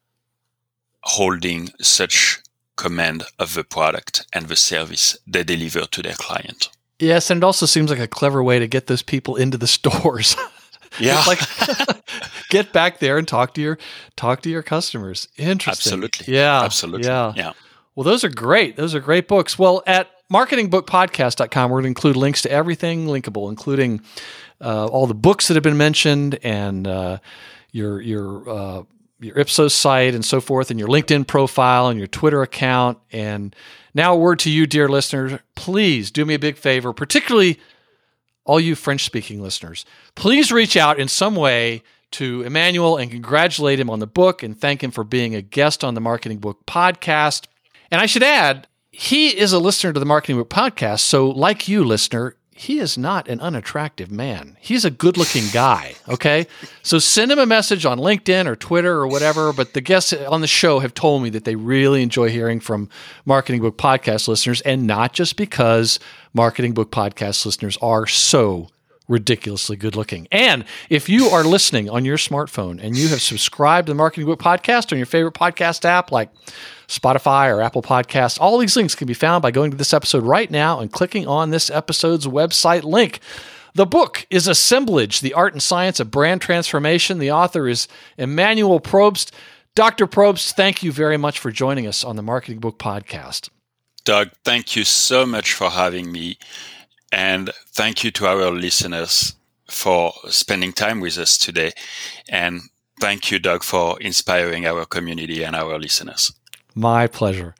holding such command of the product and the service they deliver to their client. Yes, and it also seems like a clever way to get those people into the stores. Yeah, like get back there and talk to your talk to your customers. Interesting. Absolutely. Yeah. Absolutely. Yeah. Yeah. Well, those are great. Those are great books. Well, at marketing book podcast dot com, we're going to include links to everything linkable, including uh, all the books that have been mentioned and uh, your your uh, your Ipsos site and so forth, and your LinkedIn profile and your Twitter account. And now a word to you, dear listeners. Please do me a big favor, particularly all you French-speaking listeners. Please reach out in some way to Emmanuel and congratulate him on the book and thank him for being a guest on the Marketing Book Podcast. And I should add, he is a listener to the Marketing Book Podcast, so like you, listener, he is not an unattractive man. He's a good-looking guy, okay? So send him a message on LinkedIn or Twitter or whatever, but the guests on the show have told me that they really enjoy hearing from Marketing Book Podcast listeners, and not just because Marketing Book Podcast listeners are so ridiculously good-looking. And if you are listening on your smartphone and you have subscribed to the Marketing Book Podcast on your favorite podcast app like Spotify or Apple Podcasts, all these links can be found by going to this episode right now and clicking on this episode's website link. The book is Assemblage, The Art and Science of Brand Transformation. The author is Emmanuel Probst. Doctor Probst, thank you very much for joining us on the Marketing Book Podcast. Doug, thank you so much for having me. And thank you to our listeners for spending time with us today. And thank you, Doug, for inspiring our community and our listeners. My pleasure.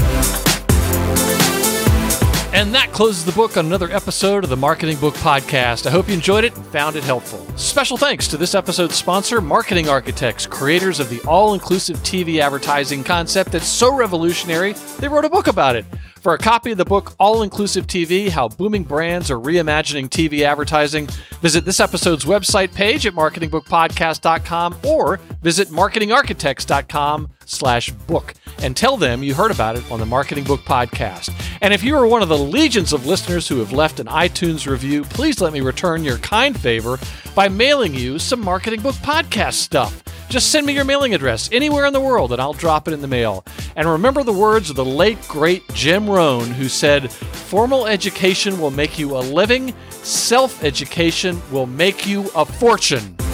And that closes the book on another episode of the Marketing Book Podcast. I hope you enjoyed it and found it helpful. Special thanks to this episode's sponsor, Marketing Architects, creators of the all-inclusive T V advertising concept that's so revolutionary, they wrote a book about it. For a copy of the book, All-Inclusive T V, How Booming Brands Are Reimagining T V Advertising, visit this episode's website page at marketing book podcast dot com or visit marketing architects dot com slash book and tell them you heard about it on the Marketing Book Podcast. And if you are one of the legions of listeners who have left an iTunes review, please let me return your kind favor by mailing you some Marketing Book Podcast stuff. Just send me your mailing address anywhere in the world and I'll drop it in the mail. And remember the words of the late, great Jim Rohn, who said, formal education will make you a living, self-education will make you a fortune.